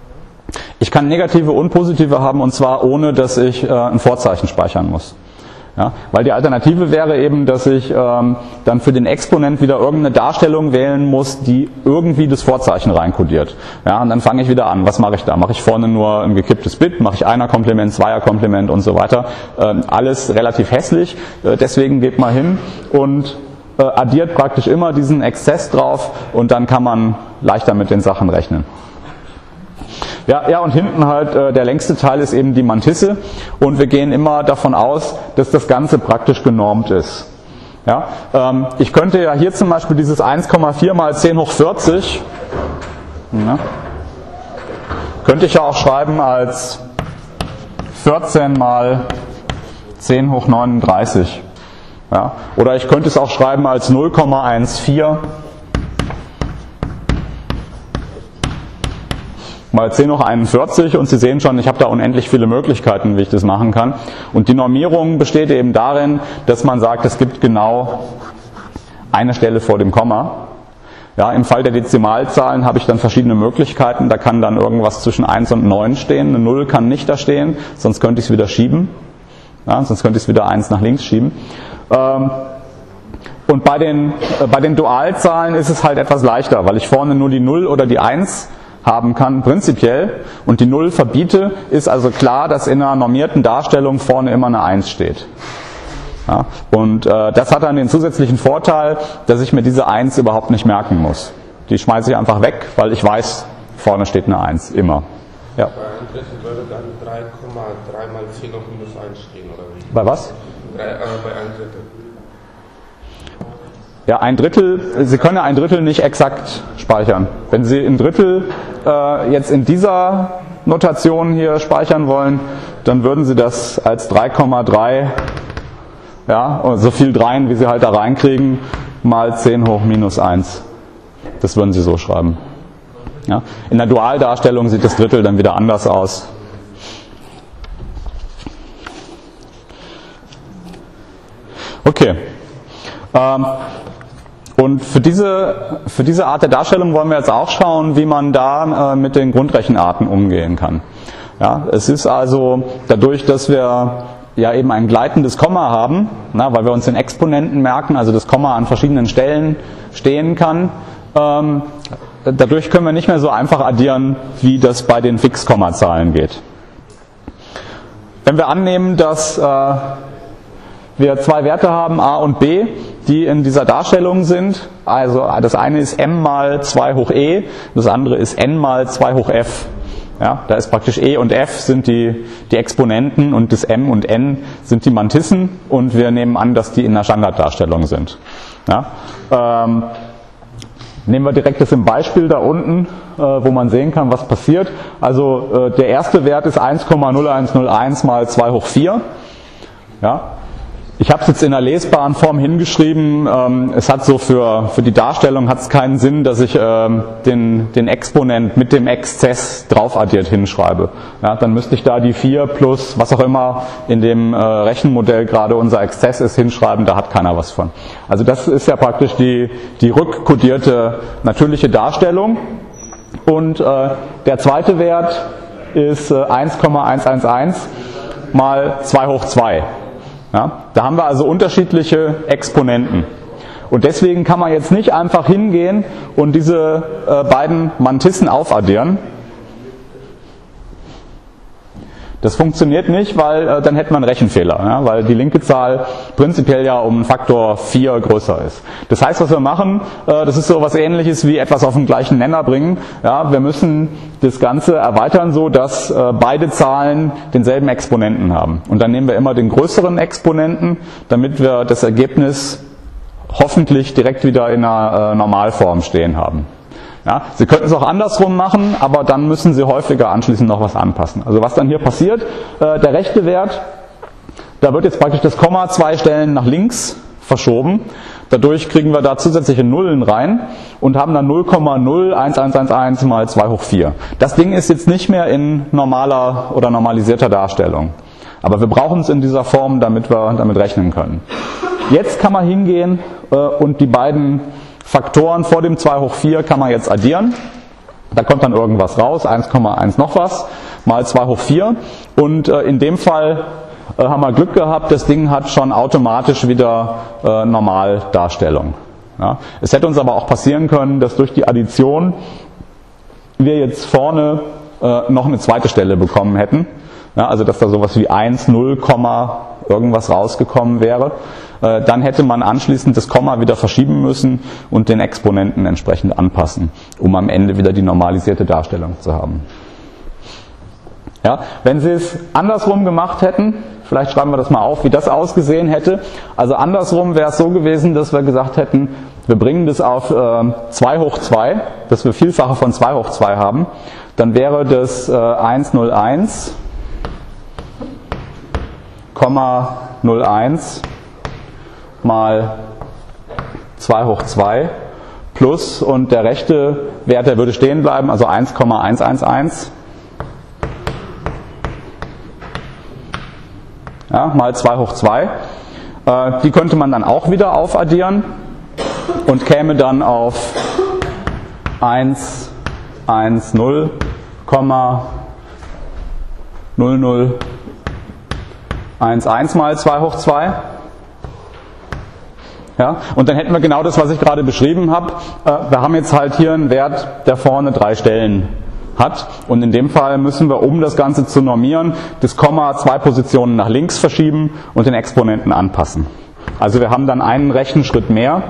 Ich kann negative und positive haben, und zwar ohne, dass ich äh, ein Vorzeichen speichern muss. Ja, weil die Alternative wäre eben, dass ich ähm, dann für den Exponent wieder irgendeine Darstellung wählen muss, die irgendwie das Vorzeichen reinkodiert. Ja, und dann fange ich wieder an. Was mache ich da? Mache ich vorne nur ein gekipptes Bit? Mache ich Einer-Komplement, Zweier-Komplement und so weiter? Ähm, alles relativ hässlich. Äh, deswegen geht man hin und äh, addiert praktisch immer diesen Exzess drauf und dann kann man leichter mit den Sachen rechnen. Ja, ja, und hinten halt äh, der längste Teil ist eben die Mantisse und wir gehen immer davon aus, dass das Ganze praktisch genormt ist. Ja, ähm, ich könnte ja hier zum Beispiel dieses eins Komma vier mal zehn hoch vierzig, ja, könnte ich ja auch schreiben als vierzehn mal zehn hoch neununddreißig. Ja, oder ich könnte es auch schreiben als null Komma vierzehn mal zehn hoch einundvierzig und Sie sehen schon, ich habe da unendlich viele Möglichkeiten, wie ich das machen kann. Und die Normierung besteht eben darin, dass man sagt, es gibt genau eine Stelle vor dem Komma. Ja, im Fall der Dezimalzahlen habe ich dann verschiedene Möglichkeiten. Da kann dann irgendwas zwischen eins und neun stehen. Eine null kann nicht da stehen, sonst könnte ich es wieder schieben. Ja, sonst könnte ich es wieder eins nach links schieben. Ähm, und bei den, äh, bei den Dualzahlen ist es halt etwas leichter, weil ich vorne nur die null oder die eins haben kann, prinzipiell, und die null verbiete, ist also klar, dass in einer normierten Darstellung vorne immer eine eins steht. Ja, und äh, das hat dann den zusätzlichen Vorteil, dass ich mir diese eins überhaupt nicht merken muss. Die schmeiße ich einfach weg, weil ich weiß, vorne steht eine eins, immer. Ja. Bei einem Drittel würde dann drei Komma drei mal zehn hoch minus eins stehen, oder wie? Bei was? Drei, äh, bei einem Drittel. Ja, ein Drittel, Sie können ja ein Drittel nicht exakt speichern. Wenn Sie ein Drittel äh, jetzt in dieser Notation hier speichern wollen, dann würden Sie das als drei Komma drei, ja, so viel Dreien, wie Sie halt da reinkriegen, mal zehn hoch minus eins. Das würden Sie so schreiben. Ja. In der Dualdarstellung sieht das Drittel dann wieder anders aus. Okay. Ähm, Und für diese, für diese Art der Darstellung wollen wir jetzt auch schauen, wie man da äh, mit den Grundrechenarten umgehen kann. Ja, es ist also dadurch, dass wir ja eben ein gleitendes Komma haben, na, weil wir uns den Exponenten merken, also das Komma an verschiedenen Stellen stehen kann, ähm, dadurch können wir nicht mehr so einfach addieren, wie das bei den Fixkommazahlen geht. Wenn wir annehmen, dass äh, wir zwei Werte haben, a und b, die in dieser Darstellung sind. Also das eine ist m mal zwei hoch e, das andere ist n mal zwei hoch f. Ja, da ist praktisch e und f sind die, die Exponenten und das m und n sind die Mantissen und wir nehmen an, dass die in der Standarddarstellung sind. Ja, ähm, nehmen wir direkt das im Beispiel da unten, äh, wo man sehen kann, was passiert. Also äh, der erste Wert ist eins Komma null eins null eins mal zwei hoch vier. Ja. Ich habe es jetzt in einer lesbaren Form hingeschrieben. Ähm, es hat so für, für die Darstellung hat es keinen Sinn, dass ich ähm, den, den Exponent mit dem Exzess draufaddiert hinschreibe. Ja, dann müsste ich da die vier plus was auch immer in dem äh, Rechenmodell gerade unser Exzess ist hinschreiben. Da hat keiner was von. Also das ist ja praktisch die, die rückkodierte natürliche Darstellung. Und äh, der zweite Wert ist äh, eins Komma eins eins eins mal zwei hoch zwei. Ja, da haben wir also unterschiedliche Exponenten. Und deswegen kann man jetzt nicht einfach hingehen und diese äh, beiden Mantissen aufaddieren. Das funktioniert nicht, weil äh, dann hätte man einen Rechenfehler, ja, weil die linke Zahl prinzipiell ja um einen Faktor vier größer ist. Das heißt, was wir machen, äh, das ist so was Ähnliches wie etwas auf den gleichen Nenner bringen. Ja, wir müssen das Ganze erweitern, so dass äh, beide Zahlen denselben Exponenten haben. Und dann nehmen wir immer den größeren Exponenten, damit wir das Ergebnis hoffentlich direkt wieder in einer äh, Normalform stehen haben. Ja, Sie könnten es auch andersrum machen, aber dann müssen Sie häufiger anschließend noch was anpassen. Also was dann hier passiert, äh, der rechte Wert, da wird jetzt praktisch das Komma zwei Stellen nach links verschoben. Dadurch kriegen wir da zusätzliche Nullen rein und haben dann null Komma null eins eins eins eins mal zwei hoch vier. Das Ding ist jetzt nicht mehr in normaler oder normalisierter Darstellung. Aber wir brauchen es in dieser Form, damit wir damit rechnen können. Jetzt kann man hingehen äh, und die beiden Faktoren vor dem zwei hoch vier kann man jetzt addieren. Da kommt dann irgendwas raus, eins Komma eins noch was, mal zwei hoch vier. Und äh, in dem Fall äh, haben wir Glück gehabt, das Ding hat schon automatisch wieder äh, Normaldarstellung. Ja. Es hätte uns aber auch passieren können, dass durch die Addition wir jetzt vorne äh, noch eine zweite Stelle bekommen hätten. Ja, also dass da sowas wie eins, null, irgendwas rausgekommen wäre. Äh, dann hätte man anschließend das Komma wieder verschieben müssen und den Exponenten entsprechend anpassen, um am Ende wieder die normalisierte Darstellung zu haben. Ja, wenn Sie es andersrum gemacht hätten, vielleicht schreiben wir das mal auf, wie das ausgesehen hätte. Also andersrum wäre es so gewesen, dass wir gesagt hätten, wir bringen das auf äh, zwei hoch zwei, dass wir Vielfache von zwei hoch zwei haben. Dann wäre das äh, eins null eins, null eins mal zwei hoch zwei plus, und der rechte Wert, der würde stehen bleiben, also eins Komma eins eins eins. Ja, mal zwei hoch zwei. Äh, die könnte man dann auch wieder aufaddieren und käme dann auf eins eins null null null eins eins mal zwei hoch zwei. Ja, und dann hätten wir genau das, was ich gerade beschrieben habe. Äh, wir haben jetzt halt hier einen Wert, der vorne drei Stellen hat, und in dem Fall müssen wir, um das Ganze zu normieren, das Komma zwei Positionen nach links verschieben und den Exponenten anpassen. Also wir haben dann einen Rechenschritt mehr.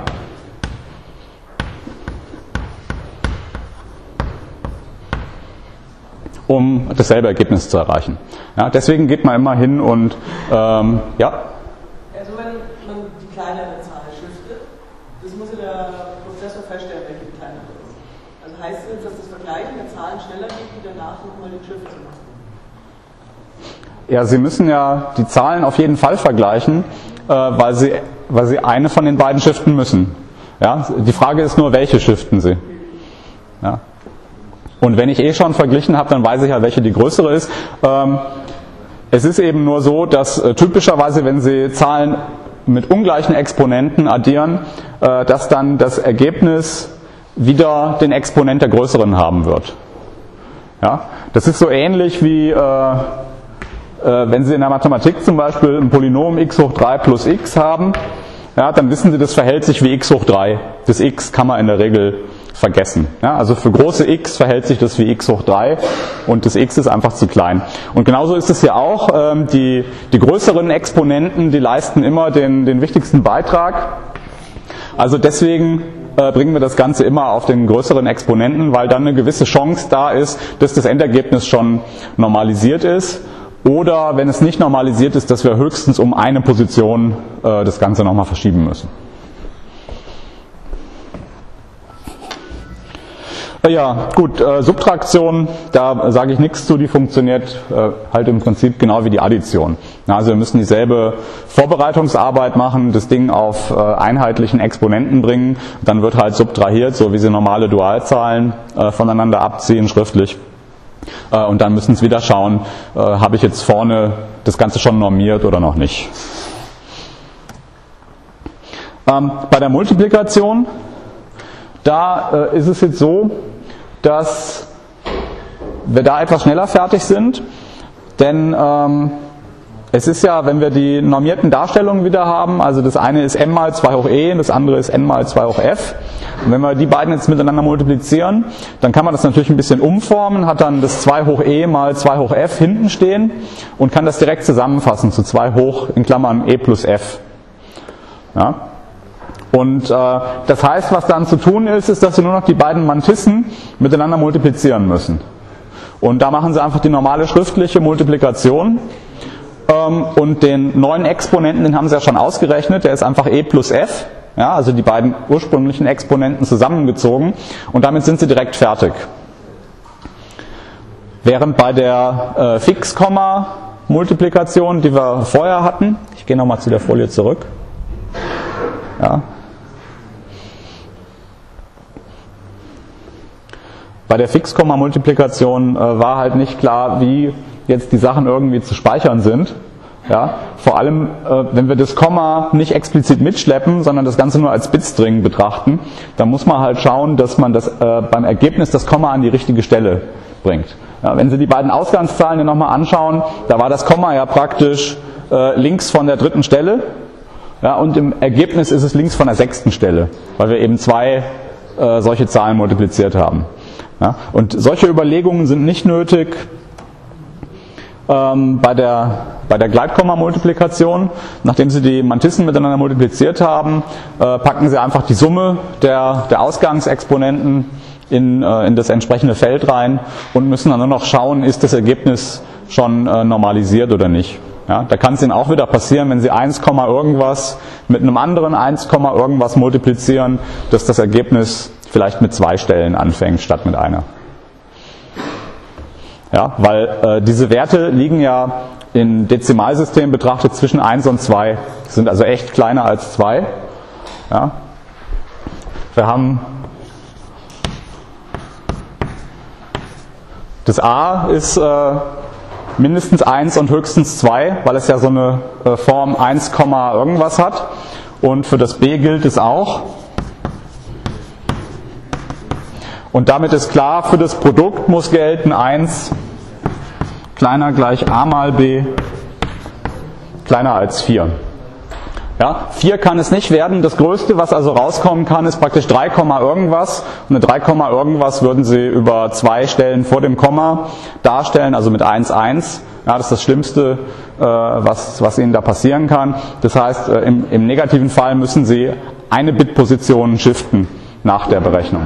Um dasselbe Ergebnis zu erreichen. Ja, deswegen geht man immer hin und ähm, ja. Also wenn man die kleinere Zahl shiftet, das muss ja der Prozessor feststellen, welche die kleinere ist. Also heißt das, dass das Vergleichen der Zahlen schneller geht, wie danach nochmal den Shift zu machen? Ja, Sie müssen ja die Zahlen auf jeden Fall vergleichen, äh, weil, Sie, weil Sie eine von den beiden shiften müssen. Ja, die Frage ist nur, welche shiften Sie. Ja. Und wenn ich eh schon verglichen habe, dann weiß ich ja, welche die größere ist. Ähm, es ist eben nur so, dass äh, typischerweise, wenn Sie Zahlen mit ungleichen Exponenten addieren, äh, dass dann das Ergebnis wieder den Exponent der größeren haben wird. Ja? Das ist so ähnlich wie, äh, äh, wenn Sie in der Mathematik zum Beispiel ein Polynom x hoch drei plus x haben, ja, dann wissen Sie, das verhält sich wie x hoch drei. Das x kann man in der Regel vergessen. Ja, also für große x verhält sich das wie x hoch drei und das x ist einfach zu klein. Und genauso ist es hier auch. Ähm, die, die größeren Exponenten, die leisten immer den, den wichtigsten Beitrag. Also deswegen äh, bringen wir das Ganze immer auf den größeren Exponenten, weil dann eine gewisse Chance da ist, dass das Endergebnis schon normalisiert ist. Oder wenn es nicht normalisiert ist, dass wir höchstens um eine Position äh, das Ganze nochmal verschieben müssen. Ja, gut, äh, Subtraktion, da sage ich nichts zu, die funktioniert äh, halt im Prinzip genau wie die Addition. Ja, also wir müssen dieselbe Vorbereitungsarbeit machen, das Ding auf äh, einheitlichen Exponenten bringen, dann wird halt subtrahiert, so wie Sie normale Dualzahlen äh, voneinander abziehen, schriftlich. Äh, und dann müssen Sie wieder schauen, äh, habe ich jetzt vorne das Ganze schon normiert oder noch nicht. Ähm, bei der Multiplikation, da äh, ist es jetzt so, dass wir da etwas schneller fertig sind, denn ähm, es ist ja, wenn wir die normierten Darstellungen wieder haben, also das eine ist m mal zwei hoch e und das andere ist n mal zwei hoch f, und wenn wir die beiden jetzt miteinander multiplizieren, dann kann man das natürlich ein bisschen umformen, hat dann das zwei hoch e mal zwei hoch f hinten stehen und kann das direkt zusammenfassen zu zwei hoch in Klammern e plus f. Ja. Und äh, das heißt, was dann zu tun ist, ist, dass wir nur noch die beiden Mantissen miteinander multiplizieren müssen. Und da machen Sie einfach die normale schriftliche Multiplikation. Ähm, und den neuen Exponenten, den haben Sie ja schon ausgerechnet, der ist einfach e plus f. Ja, also die beiden ursprünglichen Exponenten zusammengezogen. Und damit sind Sie direkt fertig. Während bei der äh, Fixkomma-Multiplikation, die wir vorher hatten, ich gehe nochmal zu der Folie zurück. Ja. Bei der Fixkomma-Multiplikation äh, war halt nicht klar, wie jetzt die Sachen irgendwie zu speichern sind. Ja. Vor allem, äh, wenn wir das Komma nicht explizit mitschleppen, sondern das Ganze nur als Bitstring betrachten, dann muss man halt schauen, dass man das, äh, beim Ergebnis das Komma an die richtige Stelle bringt. Ja, wenn Sie die beiden Ausgangszahlen hier nochmal anschauen, da war das Komma ja praktisch äh, links von der dritten Stelle. Ja, und im Ergebnis ist es links von der sechsten Stelle, weil wir eben zwei äh, solche Zahlen multipliziert haben. Ja, und solche Überlegungen sind nicht nötig ähm, bei der, bei der Gleitkomma-Multiplikation. Nachdem Sie die Mantissen miteinander multipliziert haben, äh, packen Sie einfach die Summe der, der Ausgangsexponenten in, äh, in das entsprechende Feld rein und müssen dann nur noch schauen, ist das Ergebnis schon äh, normalisiert oder nicht. Ja, da kann es Ihnen auch wieder passieren, wenn Sie eins, irgendwas mit einem anderen eins, irgendwas multiplizieren, dass das Ergebnis vielleicht mit zwei Stellen anfängt statt mit einer. Ja, weil äh, diese Werte liegen ja im Dezimalsystem betrachtet zwischen eins und zwei, sind also echt kleiner als zwei. Ja. Wir haben das A ist äh, mindestens eins und höchstens zwei, weil es ja so eine äh, Form eins, irgendwas hat. Und für das B gilt es auch. Und damit ist klar, für das Produkt muss gelten eins kleiner gleich a mal b kleiner als vier. Ja, vier kann es nicht werden. Das Größte, was also rauskommen kann, ist praktisch drei, irgendwas. Und eine drei, irgendwas würden Sie über zwei Stellen vor dem Komma darstellen, also mit eins, eins. Ja, das ist das Schlimmste, äh, was, was Ihnen da passieren kann. Das heißt, äh, im, im negativen Fall müssen Sie eine Bitposition shiften nach der Berechnung.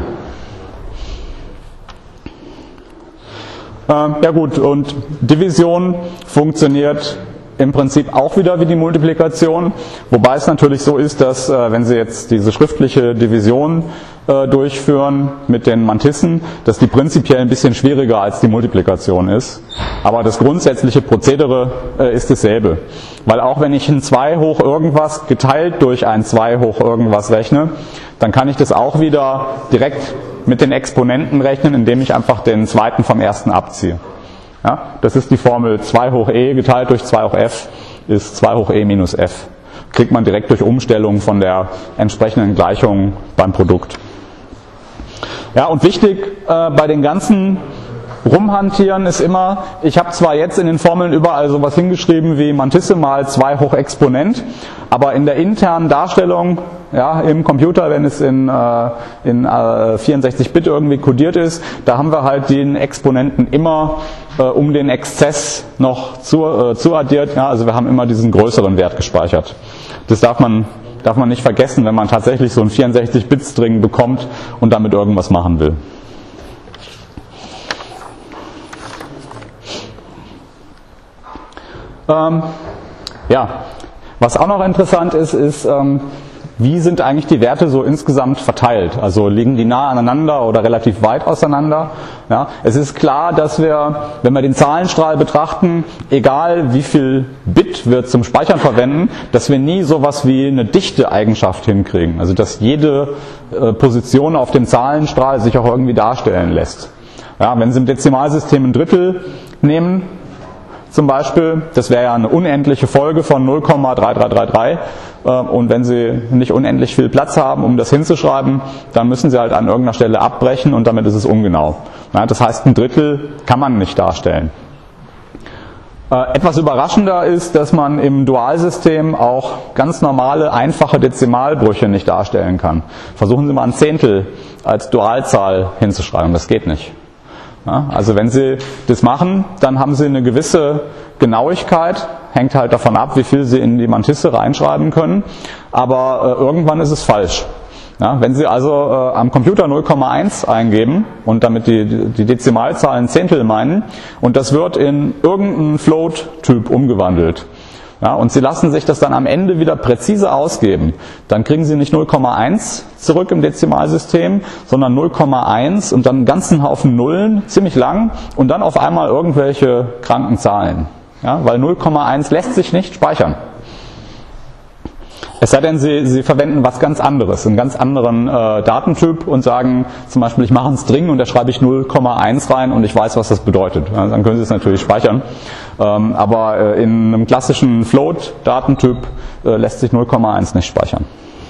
Ähm, ja gut, und Division funktioniert im Prinzip auch wieder wie die Multiplikation, wobei es natürlich so ist, dass äh, wenn Sie jetzt diese schriftliche Division äh, durchführen mit den Mantissen, dass die prinzipiell ein bisschen schwieriger als die Multiplikation ist. Aber das grundsätzliche Prozedere äh, ist dasselbe. Weil auch wenn ich ein zwei hoch irgendwas geteilt durch ein zwei hoch irgendwas rechne, dann kann ich das auch wieder direkt mit den Exponenten rechnen, indem ich einfach den zweiten vom ersten abziehe. Ja, das ist die Formel zwei hoch e geteilt durch zwei hoch f ist zwei hoch e minus f. Kriegt man direkt durch Umstellung von der entsprechenden Gleichung beim Produkt. Ja, und wichtig äh, bei den ganzen Rumhantieren ist immer, ich habe zwar jetzt in den Formeln überall sowas hingeschrieben wie Mantisse mal zwei hoch Exponent, aber in der internen Darstellung, ja, im Computer, wenn es in, äh, in äh, vierundsechzig Bit irgendwie kodiert ist, da haben wir halt den Exponenten immer äh, um den Exzess noch zu, äh, zuaddiert. Ja, also wir haben immer diesen größeren Wert gespeichert. Das darf man, darf man nicht vergessen, wenn man tatsächlich so einen vierundsechzig Bit String bekommt und damit irgendwas machen will. Ähm, ja, was auch noch interessant ist, ist, ähm, wie sind eigentlich die Werte so insgesamt verteilt? Also liegen die nah aneinander oder relativ weit auseinander? Ja, es ist klar, dass wir, wenn wir den Zahlenstrahl betrachten, egal wie viel Bit wir zum Speichern verwenden, dass wir nie sowas wie eine Dichte-Eigenschaft hinkriegen. Also dass jede äh, Position auf dem Zahlenstrahl sich auch irgendwie darstellen lässt. Ja, wenn Sie im Dezimalsystem ein Drittel nehmen, zum Beispiel, das wäre ja eine unendliche Folge von null Komma drei drei drei drei und wenn Sie nicht unendlich viel Platz haben, um das hinzuschreiben, dann müssen Sie halt an irgendeiner Stelle abbrechen und damit ist es ungenau. Ja, das heißt, ein Drittel kann man nicht darstellen. Äh, etwas überraschender ist, dass man im Dualsystem auch ganz normale, einfache Dezimalbrüche nicht darstellen kann. Versuchen Sie mal ein Zehntel als Dualzahl hinzuschreiben, das geht nicht. Ja, also wenn Sie das machen, dann haben Sie eine gewisse Genauigkeit, hängt halt davon ab, wie viel Sie in die Mantisse reinschreiben können, aber äh, irgendwann ist es falsch. Ja, wenn Sie also äh, am Computer null Komma eins eingeben und damit die, die Dezimalzahlen Zehntel meinen und das wird in irgendeinen Float-Typ umgewandelt, ja, und Sie lassen sich das dann am Ende wieder präzise ausgeben, dann kriegen Sie nicht null Komma eins zurück im Dezimalsystem, sondern null Komma eins und dann einen ganzen Haufen Nullen, ziemlich lang, und dann auf einmal irgendwelche kranken Zahlen. Ja, weil null Komma eins lässt sich nicht speichern. Es sei denn, Sie, Sie verwenden was ganz anderes, einen ganz anderen äh, Datentyp und sagen zum Beispiel, ich mache einen String und da schreibe ich null Komma eins rein und ich weiß, was das bedeutet. Ja, dann können Sie es natürlich speichern. Ähm, aber äh, in einem klassischen Float-Datentyp äh, lässt sich null Komma eins nicht speichern.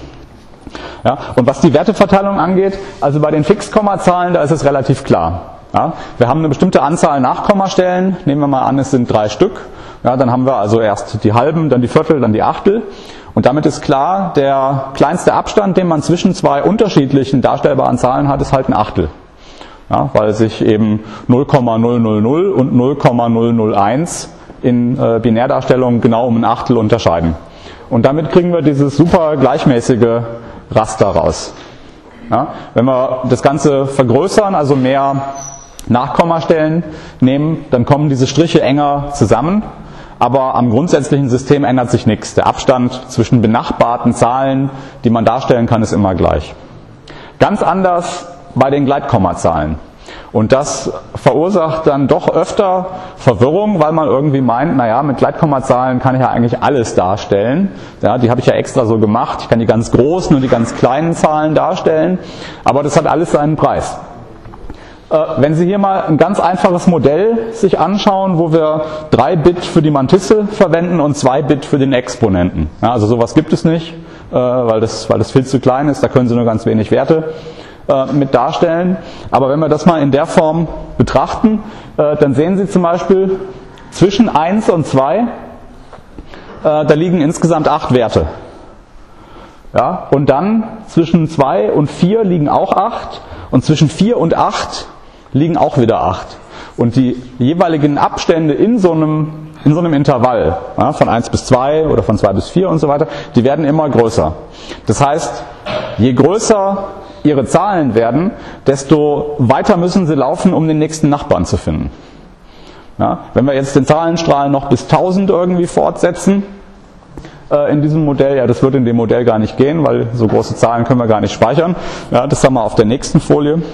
Ja, und was die Werteverteilung angeht, also bei den Fixkommazahlen, da ist es relativ klar. Ja, wir haben eine bestimmte Anzahl Nachkommastellen, nehmen wir mal an, es sind drei Stück. Ja, dann haben wir also erst die Halben, dann die Viertel, dann die Achtel. Und damit ist klar, der kleinste Abstand, den man zwischen zwei unterschiedlichen darstellbaren Zahlen hat, ist halt ein Achtel. Ja, weil sich eben null Komma null null null und null Komma null null eins in äh, Binärdarstellungen genau um ein Achtel unterscheiden. Und damit kriegen wir dieses super gleichmäßige Raster raus. Ja, wenn wir das Ganze vergrößern, also mehr Nachkommastellen nehmen, dann kommen diese Striche enger zusammen. Aber am grundsätzlichen System ändert sich nichts. Der Abstand zwischen benachbarten Zahlen, die man darstellen kann, ist immer gleich. Ganz anders bei den Gleitkommazahlen. Und das verursacht dann doch öfter Verwirrung, weil man irgendwie meint, naja, mit Gleitkommazahlen kann ich ja eigentlich alles darstellen. Ja, die habe ich ja extra so gemacht. Ich kann die ganz großen und die ganz kleinen Zahlen darstellen. Aber das hat alles seinen Preis. Wenn Sie hier mal ein ganz einfaches Modell sich anschauen, wo wir drei Bit für die Mantisse verwenden und zwei Bit für den Exponenten. Ja, also sowas gibt es nicht, weil das, weil das viel zu klein ist, da können Sie nur ganz wenig Werte mit darstellen. Aber wenn wir das mal in der Form betrachten, dann sehen Sie zum Beispiel zwischen eins und zwei, da liegen insgesamt acht Werte. Ja, und dann zwischen zwei und vier liegen auch acht und zwischen vier und acht liegen auch wieder acht. Und die jeweiligen Abstände in so einem, in so einem Intervall, ja, von eins bis zwei oder von zwei bis vier und so weiter, die werden immer größer. Das heißt, je größer Ihre Zahlen werden, desto weiter müssen Sie laufen, um den nächsten Nachbarn zu finden. Ja, wenn wir jetzt den Zahlenstrahl noch bis tausend irgendwie fortsetzen, äh, in diesem Modell, ja, das wird in dem Modell gar nicht gehen, weil so große Zahlen können wir gar nicht speichern. Ja, das haben wir auf der nächsten Folie.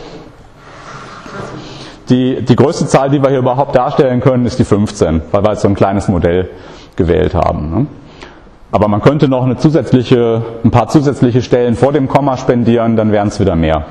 Die, die größte Zahl, die wir hier überhaupt darstellen können, ist die fünfzehn, weil wir jetzt so ein kleines Modell gewählt haben. Ne? Aber man könnte noch eine zusätzliche, ein paar zusätzliche Stellen vor dem Komma spendieren, dann wären es wieder mehr.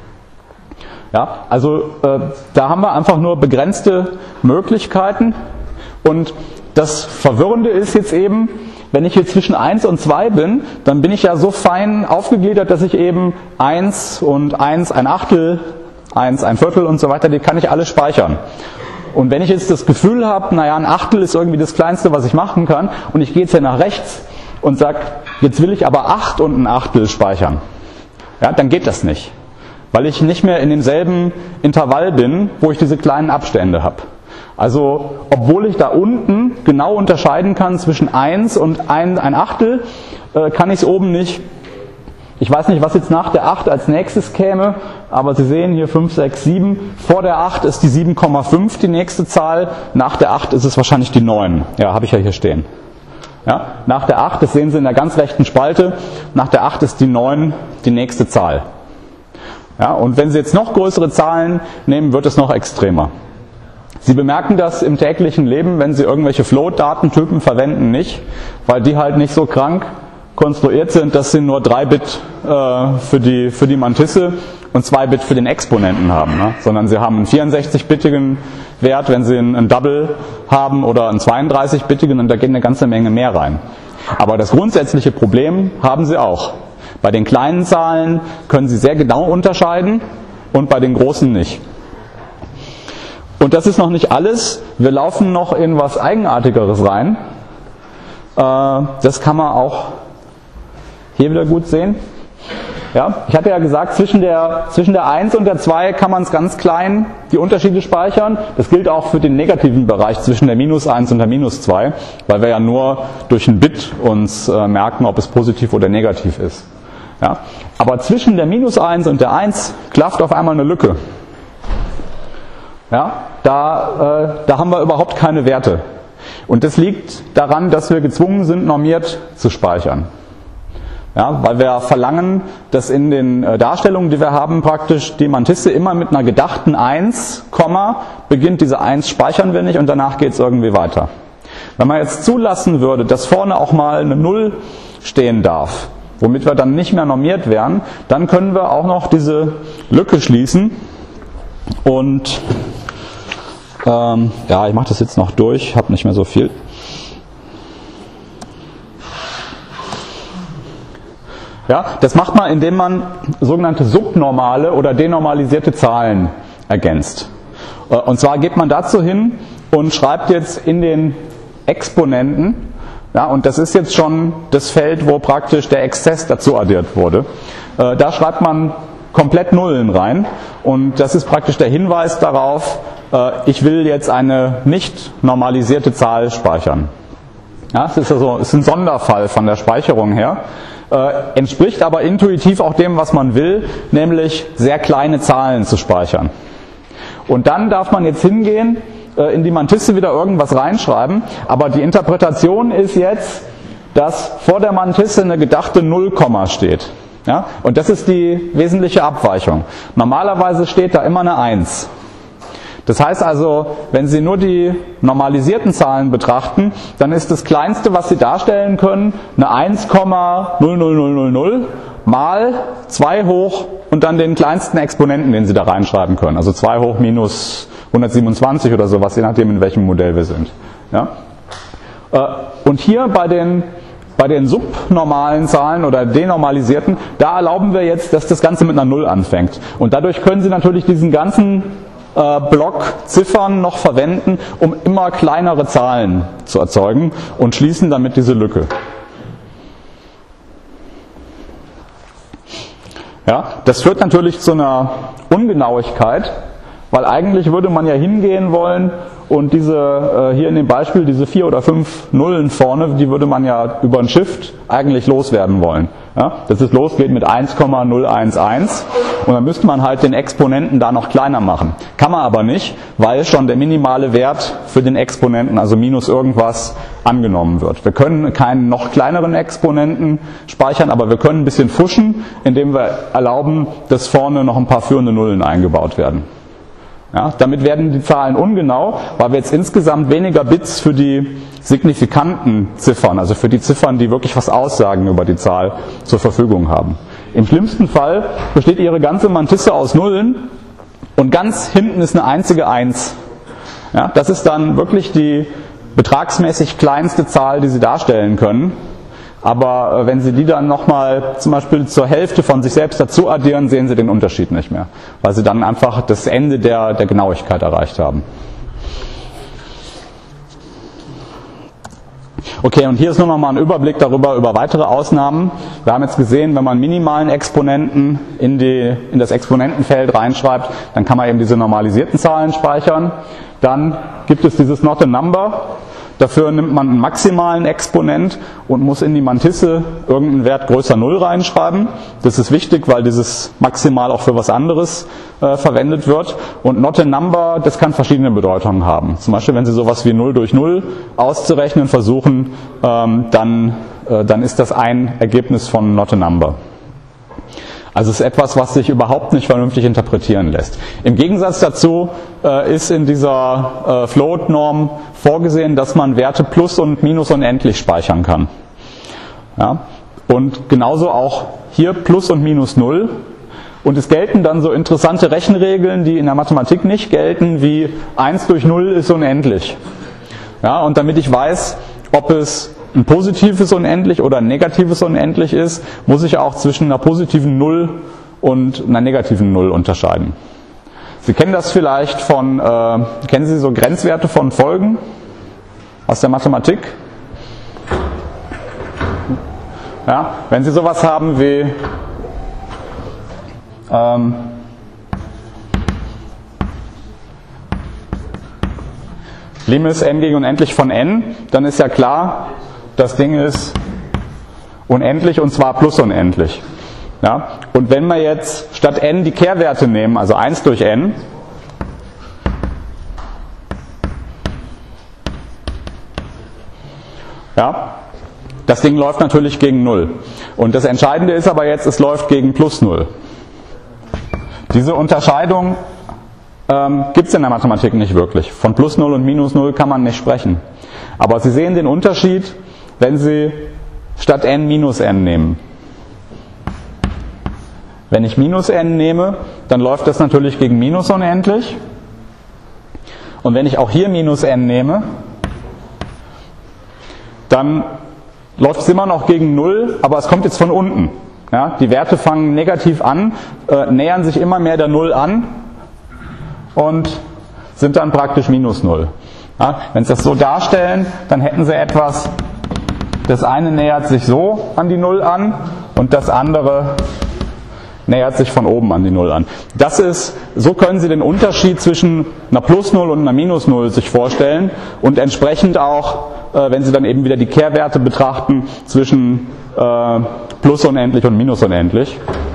Ja, also äh, da haben wir einfach nur begrenzte Möglichkeiten. Und das Verwirrende ist jetzt eben, wenn ich hier zwischen eins und zwei bin, dann bin ich ja so fein aufgegliedert, dass ich eben eins und eins ein Achtel, eins ein Viertel und so weiter, die kann ich alle speichern. Und wenn ich jetzt das Gefühl habe, naja, ein Achtel ist irgendwie das Kleinste, was ich machen kann, und ich gehe jetzt hier nach rechts und sage, jetzt will ich aber acht und ein Achtel speichern, ja, dann geht das nicht. Weil ich nicht mehr in demselben Intervall bin, wo ich diese kleinen Abstände habe. Also, obwohl ich da unten genau unterscheiden kann zwischen eins und ein, ein Achtel, äh, kann ich es oben nicht. Ich weiß nicht, was jetzt nach der acht als nächstes käme, aber Sie sehen hier fünf, sechs, sieben. Vor der acht ist die sieben Komma fünf die nächste Zahl. Nach der acht ist es wahrscheinlich die neun. Ja, habe ich ja hier stehen. Ja, nach der acht, das sehen Sie in der ganz rechten Spalte, nach der acht ist die neun die nächste Zahl. Ja, und wenn Sie jetzt noch größere Zahlen nehmen, wird es noch extremer. Sie bemerken das im täglichen Leben, wenn Sie irgendwelche Float-Datentypen verwenden, nicht, weil die halt nicht so krank konstruiert sind, dass sie nur drei Bit äh, für die, für die Mantisse und zwei Bit für den Exponenten haben, ne? Sondern sie haben einen vierundsechzig-bittigen Wert, wenn sie einen, einen Double haben, oder einen zweiunddreißig-bittigen, und da geht eine ganze Menge mehr rein. Aber das grundsätzliche Problem haben sie auch. Bei den kleinen Zahlen können sie sehr genau unterscheiden und bei den großen nicht. Und das ist noch nicht alles. Wir laufen noch in was Eigenartigeres rein. Äh, das kann man auch hier wieder gut sehen. Ja, ich hatte ja gesagt, zwischen der, zwischen der eins und der zwei kann man es ganz klein, die Unterschiede speichern. Das gilt auch für den negativen Bereich zwischen der minus eins und der minus zwei, weil wir ja nur durch ein Bit uns äh, merken, ob es positiv oder negativ ist. Ja, aber zwischen der minus eins und der eins klafft auf einmal eine Lücke. Ja, da, äh, da haben wir überhaupt keine Werte. Und das liegt daran, dass wir gezwungen sind, normiert zu speichern. Ja, weil wir verlangen, dass in den Darstellungen, die wir haben, praktisch die Mantisse immer mit einer gedachten eins, Komma, beginnt. Diese eins speichern wir nicht und danach geht es irgendwie weiter. Wenn man jetzt zulassen würde, dass vorne auch mal eine null stehen darf, womit wir dann nicht mehr normiert wären, dann können wir auch noch diese Lücke schließen. Und ähm, ja, ich mache das jetzt noch durch, habe nicht mehr so viel. Ja, das macht man, indem man sogenannte subnormale oder denormalisierte Zahlen ergänzt. Und zwar geht man dazu hin und schreibt jetzt in den Exponenten. Ja, und das ist jetzt schon das Feld, wo praktisch der Exzess dazu addiert wurde. Äh, da schreibt man komplett Nullen rein und das ist praktisch der Hinweis darauf, äh, ich will jetzt eine nicht normalisierte Zahl speichern. Ja, es ist also, es ist ein Sonderfall von der Speicherung her, äh, entspricht aber intuitiv auch dem, was man will, nämlich sehr kleine Zahlen zu speichern. Und dann darf man jetzt hingehen, in die Mantisse wieder irgendwas reinschreiben, aber die Interpretation ist jetzt, dass vor der Mantisse eine gedachte Nullkomma steht. Ja? Und das ist die wesentliche Abweichung. Normalerweise steht da immer eine eins. Das heißt also, wenn Sie nur die normalisierten Zahlen betrachten, dann ist das Kleinste, was Sie darstellen können, eine eins Komma null null null null null mal zwei hoch und dann den kleinsten Exponenten, den Sie da reinschreiben können. Also zwei hoch minus hundertsiebenundzwanzig oder sowas, je nachdem, in welchem Modell wir sind. Ja? Und hier bei den, bei den subnormalen Zahlen oder denormalisierten, da erlauben wir jetzt, dass das Ganze mit einer Null anfängt. Und dadurch können Sie natürlich diesen ganzen äh, Block Ziffern noch verwenden, um immer kleinere Zahlen zu erzeugen und schließen damit diese Lücke. Ja, das führt natürlich zu einer Ungenauigkeit, weil eigentlich würde man ja hingehen wollen und diese, äh, hier in dem Beispiel, diese vier oder fünf Nullen vorne, die würde man ja über ein Shift eigentlich loswerden wollen. Ja, dass es losgeht mit eins Komma null eins eins und dann müsste man halt den Exponenten da noch kleiner machen. Kann man aber nicht, weil schon der minimale Wert für den Exponenten, also minus irgendwas, angenommen wird. Wir können keinen noch kleineren Exponenten speichern, aber wir können ein bisschen fuschen, indem wir erlauben, dass vorne noch ein paar führende Nullen eingebaut werden. Ja, damit werden die Zahlen ungenau, weil wir jetzt insgesamt weniger Bits für die signifikanten Ziffern, also für die Ziffern, die wirklich was aussagen über die Zahl, zur Verfügung haben. Im schlimmsten Fall besteht Ihre ganze Mantisse aus Nullen und ganz hinten ist eine einzige Eins. Ja, das ist dann wirklich die betragsmäßig kleinste Zahl, die Sie darstellen können. Aber wenn Sie die dann nochmal zum Beispiel zur Hälfte von sich selbst dazu addieren, sehen Sie den Unterschied nicht mehr, weil Sie dann einfach das Ende der, der Genauigkeit erreicht haben. Okay, und hier ist nur noch mal ein Überblick darüber, über weitere Ausnahmen. Wir haben jetzt gesehen, wenn man minimalen Exponenten in, die, in das Exponentenfeld reinschreibt, dann kann man eben diese normalisierten Zahlen speichern. Dann gibt es dieses Not a Number. Dafür nimmt man einen maximalen Exponent und muss in die Mantisse irgendeinen Wert größer null reinschreiben. Das ist wichtig, weil dieses Maximal auch für was anderes äh, verwendet wird. Und Not a Number, das kann verschiedene Bedeutungen haben. Zum Beispiel, wenn Sie sowas wie null durch null auszurechnen versuchen, ähm, dann, äh, dann ist das ein Ergebnis von Not a Number. Also es ist etwas, was sich überhaupt nicht vernünftig interpretieren lässt. Im Gegensatz dazu äh, ist in dieser äh, Float-Norm vorgesehen, dass man Werte plus und minus unendlich speichern kann. Ja? Und genauso auch hier plus und minus null. Und es gelten dann so interessante Rechenregeln, die in der Mathematik nicht gelten, wie eins durch null ist unendlich. Ja? Und damit ich weiß, ob es ein positives Unendlich oder ein negatives Unendlich ist, muss ich auch zwischen einer positiven Null und einer negativen Null unterscheiden. Sie kennen das vielleicht von, äh, kennen Sie so Grenzwerte von Folgen aus der Mathematik? Ja, wenn Sie sowas haben wie ähm, Limes n gegen unendlich von n, dann ist ja klar, das Ding ist unendlich und zwar plus unendlich. Ja? Und wenn wir jetzt statt n die Kehrwerte nehmen, also eins durch n, ja, das Ding läuft natürlich gegen null. Und das Entscheidende ist aber jetzt, es läuft gegen plus null. Diese Unterscheidung ähm, gibt es in der Mathematik nicht wirklich. Von plus null und minus null kann man nicht sprechen. Aber Sie sehen den Unterschied, wenn Sie statt n minus n nehmen. Wenn ich minus n nehme, dann läuft das natürlich gegen minus unendlich. Und wenn ich auch hier minus n nehme, dann läuft es immer noch gegen null, aber es kommt jetzt von unten. Ja, die Werte fangen negativ an, äh, nähern sich immer mehr der null an und sind dann praktisch minus null. Ja, wenn Sie das so darstellen, dann hätten Sie etwas, das eine nähert sich so an die Null an und das andere nähert sich von oben an die Null an. Das ist, so können Sie den Unterschied zwischen einer Plus Null und einer Minus Null sich vorstellen und entsprechend auch, äh, wenn Sie dann eben wieder die Kehrwerte betrachten, zwischen äh, Plus unendlich und Minus unendlich.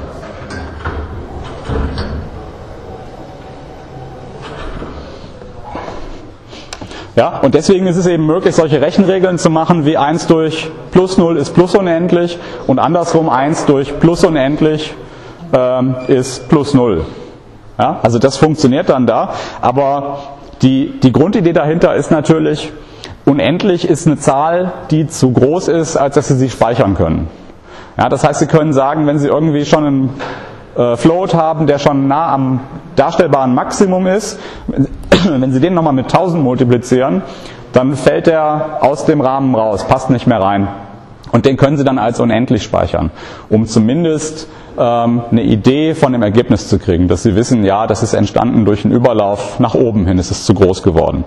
Ja, und deswegen ist es eben möglich, solche Rechenregeln zu machen, wie eins durch plus null ist plus unendlich und andersrum eins durch plus unendlich ähm, ist plus null. Ja, also das funktioniert dann da, aber die, die Grundidee dahinter ist natürlich, unendlich ist eine Zahl, die zu groß ist, als dass Sie sie speichern können. Ja, das heißt, Sie können sagen, wenn Sie irgendwie schon einen äh, Float haben, der schon nah am darstellbaren Maximum ist, wenn Sie den nochmal mit tausend multiplizieren, dann fällt der aus dem Rahmen raus, passt nicht mehr rein. Und den können Sie dann als unendlich speichern, um zumindest ähm, eine Idee von dem Ergebnis zu kriegen, dass Sie wissen, ja, das ist entstanden durch einen Überlauf nach oben hin, es ist zu groß geworden.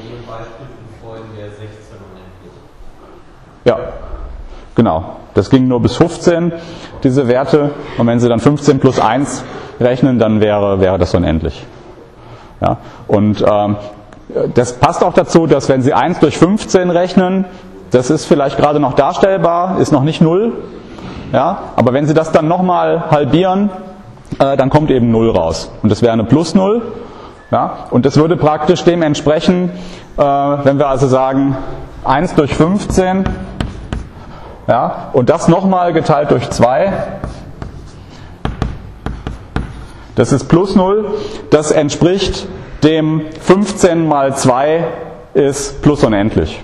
Ja, genau. Das ging nur bis fünfzehn, diese Werte. Und wenn Sie dann fünfzehn plus eins rechnen, dann wäre, wäre das unendlich. Ja, und ähm, das passt auch dazu, dass wenn Sie eins durch fünfzehn rechnen, das ist vielleicht gerade noch darstellbar, ist noch nicht null. Ja, aber wenn Sie das dann nochmal halbieren, äh, dann kommt eben null raus. Und das wäre eine plus null. Ja, und das würde praktisch dem entsprechen, äh, wenn wir also sagen eins durch fünfzehn, ja, und das nochmal geteilt durch zwei, das ist plus null, das entspricht dem fünfzehn mal zwei ist plus unendlich.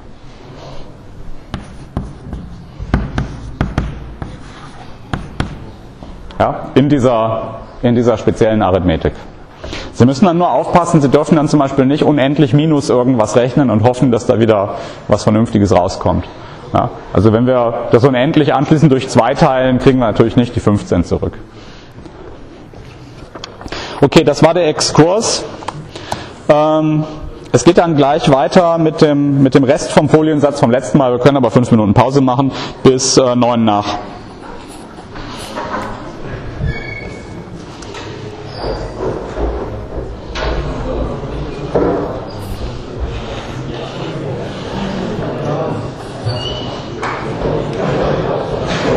Ja, in dieser, in dieser speziellen Arithmetik. Sie müssen dann nur aufpassen, Sie dürfen dann zum Beispiel nicht unendlich minus irgendwas rechnen und hoffen, dass da wieder was Vernünftiges rauskommt. Ja, also wenn wir das unendlich anschließend durch zwei teilen, kriegen wir natürlich nicht die fünfzehn zurück. Okay, das war der Exkurs. Ähm, es geht dann gleich weiter mit dem, mit dem Rest vom Foliensatz vom letzten Mal. Wir können aber fünf Minuten Pause machen bis äh, neun nach.